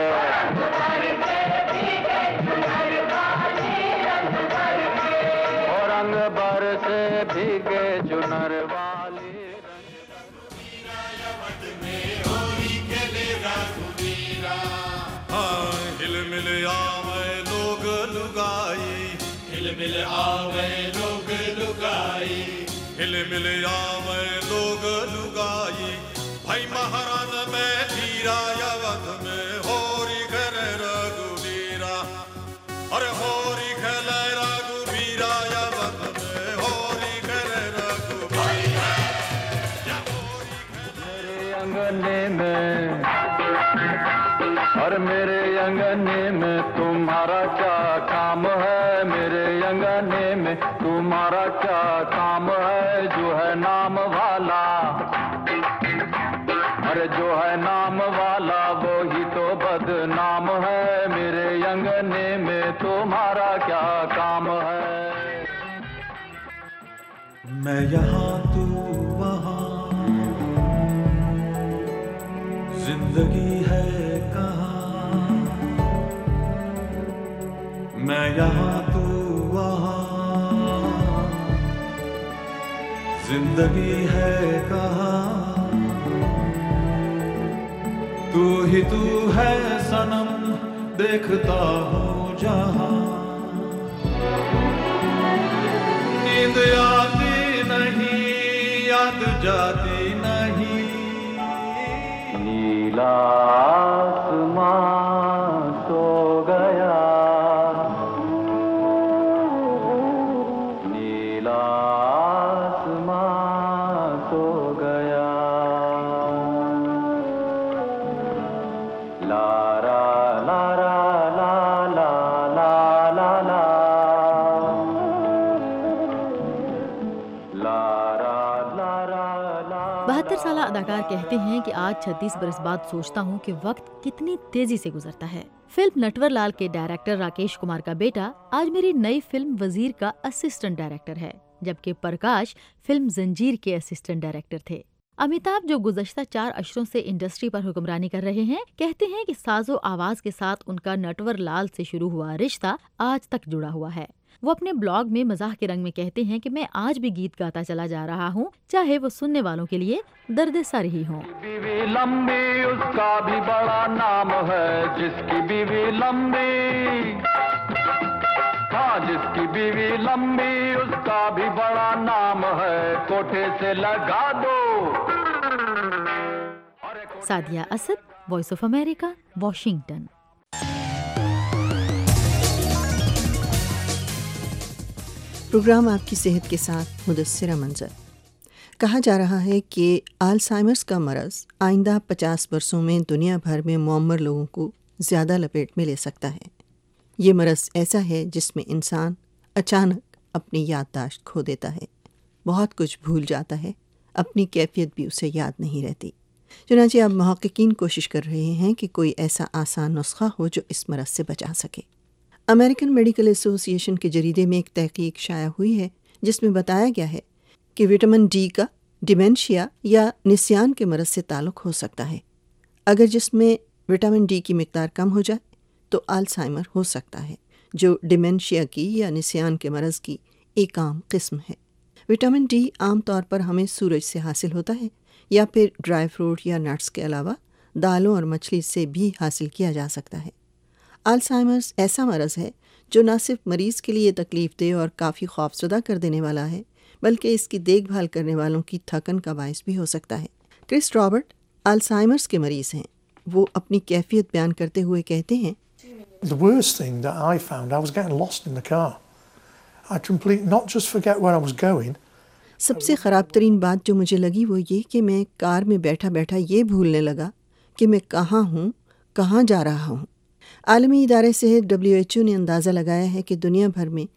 और रंग बरसे भीगे चुनर वाली। हिल आवे लोग लुगाई, हिल मिल आवे लोग लुगाई, हिल मिल आवे लोग लुगाई, भाई महाराज में धीरा यवत में होरी करे रघुवीरा, अरे होरी खेले रघुवीरा यवत में होरी करे रघुवीरा। मेरे अंगने में और मेरे अंगने में तुम्हारा क्या काम है, मेरे अंगने में तुम्हारा क्या काम है, जो है नाम वाला, अरे जो है नाम वाला वो ही तो बदनाम है, मेरे अंगने में तुम्हारा क्या काम है। मैं यहाँ तू वहाँ, जिंदगी है मैं यहाँ तू वहाँ, जिंदगी है कहाँ, तू ही तू है सनम देखता हूँ जहाँ, नींद आती नहीं याद जाती नहीं, नीला आसमां सो गया, अदाकार कहते हैं कि आज 36 बरस बाद सोचता हूं कि वक्त कितनी तेजी से गुजरता है। फिल्म नटवरलाल के डायरेक्टर राकेश कुमार का बेटा आज मेरी नई फिल्म वजीर का असिस्टेंट डायरेक्टर है, जबकि प्रकाश फिल्म जंजीर के असिस्टेंट डायरेक्टर थे। अमिताभ, जो गुज़श्ता 4 अशरों से इंडस्ट्री पर हुक्मरानी कर रहे हैं, कहते हैं कि साजो आवाज के साथ उनका नटवरलाल से शुरू हुआ रिश्ता आज तक जुड़ा हुआ है। वो अपने ब्लॉग में मजाक के रंग में कहते हैं कि मैं आज भी गीत गाता चला जा रहा हूँ, चाहे वो सुनने वालों के लिए दर्द सर ही हो। बीवी लंबी उसका भी बड़ा नाम है, जिसकी बीवी लंबी, हाँ जिसकी बीवी लंबी उसका भी बड़ा नाम है, कोठे से लगा दो। Sadia Asad, voice of America, Washington. Program आपकी सेहत के साथ मुदस्सिरा मंजर। کہا جا رہا ہے کہ آلزائمرز کا مرض آئندہ 50 برسوں میں دنیا بھر میں معمر لوگوں کو زیادہ لپیٹ میں لے سکتا ہے۔ یہ مرض ایسا ہے جس میں انسان اچانک اپنی یادداشت کھو دیتا ہے، بہت کچھ بھول جاتا ہے، اپنی کیفیت بھی اسے یاد نہیں رہتی۔ چنانچہ اب محققین کوشش کر رہے ہیں کہ کوئی ایسا آسان نسخہ ہو جو اس مرض سے بچا سکے۔ امریکن میڈیکل ایسوسی ایشن کے جریدے میں ایک تحقیق شائع ہوئی ہے جس میں بتایا گیا ہے کہ وٹامن ڈی کا ڈیمینشیا یا نسیان کے مرض سے تعلق ہو سکتا ہے۔ اگر جسم میں وٹامن ڈی کی مقدار کم ہو جائے تو آلزائمر ہو سکتا ہے، جو ڈیمینشیا کی یا نسیان کے مرض کی ایک عام قسم ہے۔ وٹامن ڈی عام طور پر ہمیں سورج سے حاصل ہوتا ہے یا پھر ڈرائی فروٹ یا نٹس کے علاوہ دالوں اور مچھلی سے بھی حاصل کیا جا سکتا ہے۔ آلزائمرز ایسا مرض ہے جو نہ صرف مریض کے لیے تکلیف دہ اور کافی خوفزدہ کر دینے والا ہے بلکہ اس کی دیکھ بھال کرنے والوں کی تھکن کا باعث بھی ہو سکتا ہے۔ کرس رابرٹ آلزائمرز کے مریض ہیں۔ وہ اپنی کیفیت بیان کرتے ہوئے کہتے ہیں، The worst thing that I found, I was getting lost in the car. I completely not just forget where I was going. سب سے خراب ترین بات جو مجھے لگی وہ یہ کہ میں کار میں بیٹھا بیٹھا یہ بھولنے لگا کہ میں کہاں ہوں، کہاں جا رہا ہوں۔ عالمی ادارے صحت WHO نے اندازہ لگایا ہے کہ دنیا بھر میں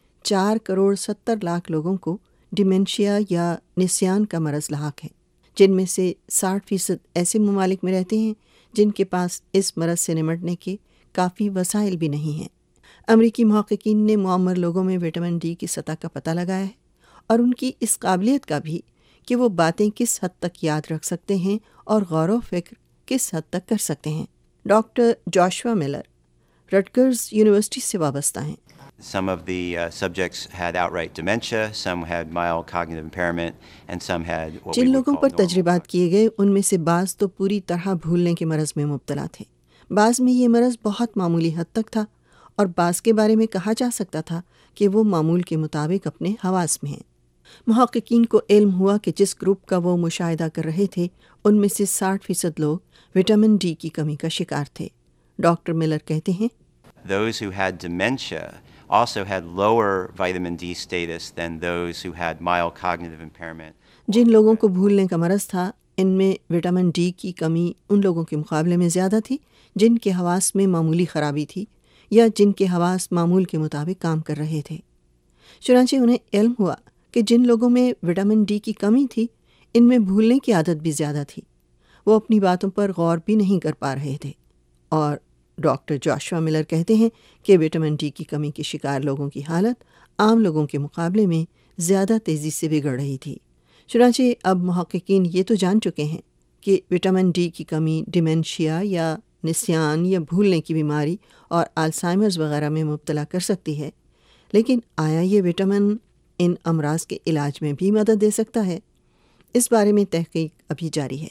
4.70 کروڑ لوگوں کو ڈیمینشیا یا نسیان کا مرض لاحق ہے، جن میں سے 60% ایسے ممالک میں رہتے ہیں جن کے پاس اس مرض سے نمٹنے کے کافی وسائل بھی نہیں ہیں۔ امریکی محققین نے معمر لوگوں میں وٹامن ڈی کی سطح کا پتہ لگایا ہے اور ان کی اس قابلیت کا بھی کہ وہ باتیں کس حد تک یاد رکھ سکتے ہیں اور غور و فکر کس حد تک کر سکتے ہیں۔ Doctor Joshua Miller Rutgers University سے وابستہ ہیں۔ Some of the subjects had outright dementia, some had mild cognitive impairment, and some had what we جن would لوگوں call پر normal. تجربات کیے گئے ان میں سے بعض تو پوری طرح بھولنے کے مرض میں مبتلا تھے، بعض میں یہ مرض بہت معمولی حد تک تھا اور بعض کے بارے میں کہا جا سکتا تھا کہ وہ معمول کے مطابق اپنے حواس میں ہیں۔ محققین کو علم ہوا کہ جس گروپ کا وہ مشاہدہ کر رہے تھے ان میں سے 60% لوگ وٹامن ڈی کی کمی کا شکار تھے۔ ڈاکٹر ملر کہتے ہیں، Those who had dementia also had lower vitamin D status than those who had mild cognitive impairment. جن لوگوں کو بھولنے کا مرض تھا ان میں وٹامن ڈی کی کمی ان لوگوں کے مقابلے میں زیادہ تھی جن کے حواس میں معمولی خرابی تھی یا جن کے حواس معمول کے مطابق کام کر رہے تھے۔ چنانچہ انہیں علم ہوا کہ جن لوگوں میں وٹامن ڈی کی کمی تھی ان میں بھولنے کی عادت بھی زیادہ تھی، وہ اپنی باتوں پر غور بھی نہیں کر پا رہے تھے۔ اور ڈاکٹر جاشوا ملر کہتے ہیں کہ وٹامن ڈی کی کمی کے شکار لوگوں کی حالت عام لوگوں کے مقابلے میں زیادہ تیزی سے بگڑ رہی تھی۔ چنانچہ اب محققین یہ تو جان چکے ہیں کہ وٹامن ڈی کی کمی ڈیمینشیا یا نسیان یا بھولنے کی بیماری اور آلزائمرز وغیرہ میں مبتلا کر سکتی ہے، لیکن آیا یہ وٹامن ان امراض کے علاج میں بھی مدد دے سکتا ہے؟ اس بارے میں تحقیق ابھی جاری ہے۔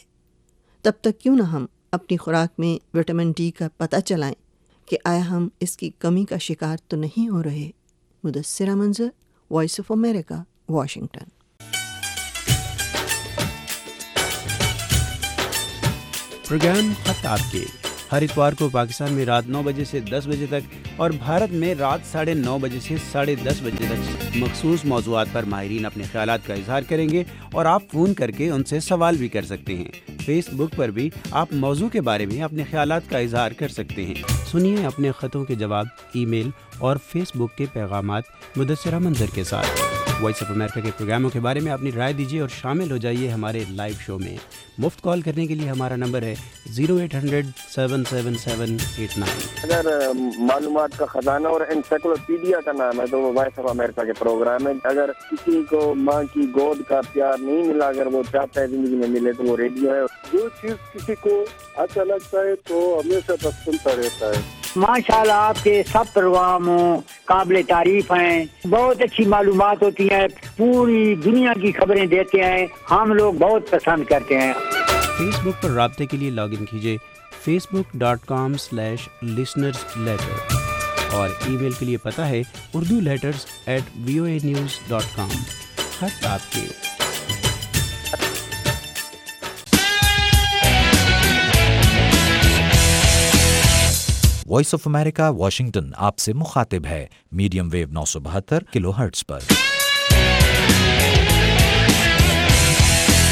تب تک کیوں نہ ہم اپنی خوراک میں وٹامن ڈی کا پتہ چلائیں کہ آیا ہم اس کی کمی کا شکار تو نہیں ہو رہے۔ Mudassira Manzar, voice of America, Washington. Program خط آپ کے ہر اتوار کو پاکستان میں رات 9 بجے سے 10 بجے تک اور بھارت میں رات 9:30 بجے سے 10:30 بجے تک مخصوص موضوعات پر ماہرین اپنے خیالات کا اظہار کریں گے اور آپ فون کر کے ان سے سوال بھی کر سکتے ہیں۔ فیس بک پر بھی آپ موضوع کے بارے میں اپنے خیالات کا اظہار کر سکتے ہیں۔ سنیے اپنے خطوں کے جواب ای میل اور فیس بک کے پیغامات مدثرہ منظر کے ساتھ۔ وائس آف امریکہ کے پروگراموں کے بارے میں اپنی رائے دیجیے اور شامل ہو جائیے ہمارے لائیو شو میں۔ مفت کال کرنے کے لیے ہمارا نمبر ہے 080077789۔ اگر معلومات کا خزانہ اور انسائکلوپیڈیا کا نام ہے تو وہ وائس آف امریکہ کے پروگرام ہے۔ اگر کسی کو ماں کی گود کا پیار نہیں ملا، اگر وہ چاہتا ہے زندگی میں ملے تو وہ ریڈیو ہے۔ جو چیز کسی کو اچھا لگتا ہے تو ہمیشہ تک سنتا رہتا ہے۔ ماشاءاللہ آپ کے سب پروگرام قابل تعریف ہیں، بہت اچھی معلومات ہوتی ہیں، پوری دنیا کی خبریں دیتے ہیں، ہم لوگ بہت پسند کرتے ہیں۔ فیس بک پر رابطے کے لیے لاگ ان کیجیے facebook.com/listenersletter اور ای میل کے لیے پتہ ہے urduletters@voanews.com۔ خط آپ کے۔ وائس آف امریکہ واشنگٹن آپ سے مخاطب ہے میڈیم ویو 972 کلو ہرٹز پر۔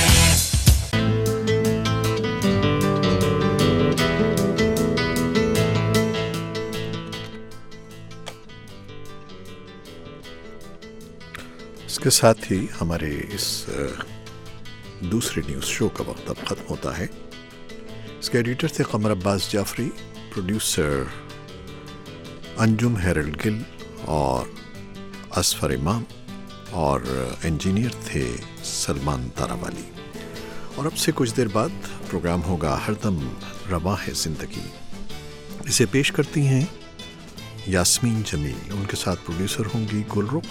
اس کے ساتھ ہی ہمارے اس دوسرے نیوز شو کا وقت اب ختم ہوتا ہے. اس کے ایڈیٹر تھے قمر عباس جعفری، پروڈیوسر انجم ہیرلڈ گل اور اصفر امام، اور انجینئر تھے سلمان تاراوالی. اور اب سے کچھ دیر بعد پروگرام ہوگا ہردم رواں ہے زندگی. اسے پیش کرتی ہیں یاسمین جمیل، ان کے ساتھ پروڈیوسر ہوں گی گل رخ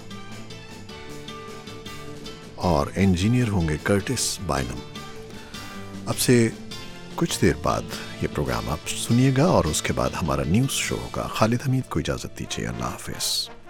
اور انجینئر ہوں گے کرٹس بائنم. اب سے کچھ دیر بعد یہ پروگرام آپ سنیے گا اور اس کے بعد ہمارا نیوز شو ہوگا. خالد حمید کو اجازت دیجیے. اللہ حافظ.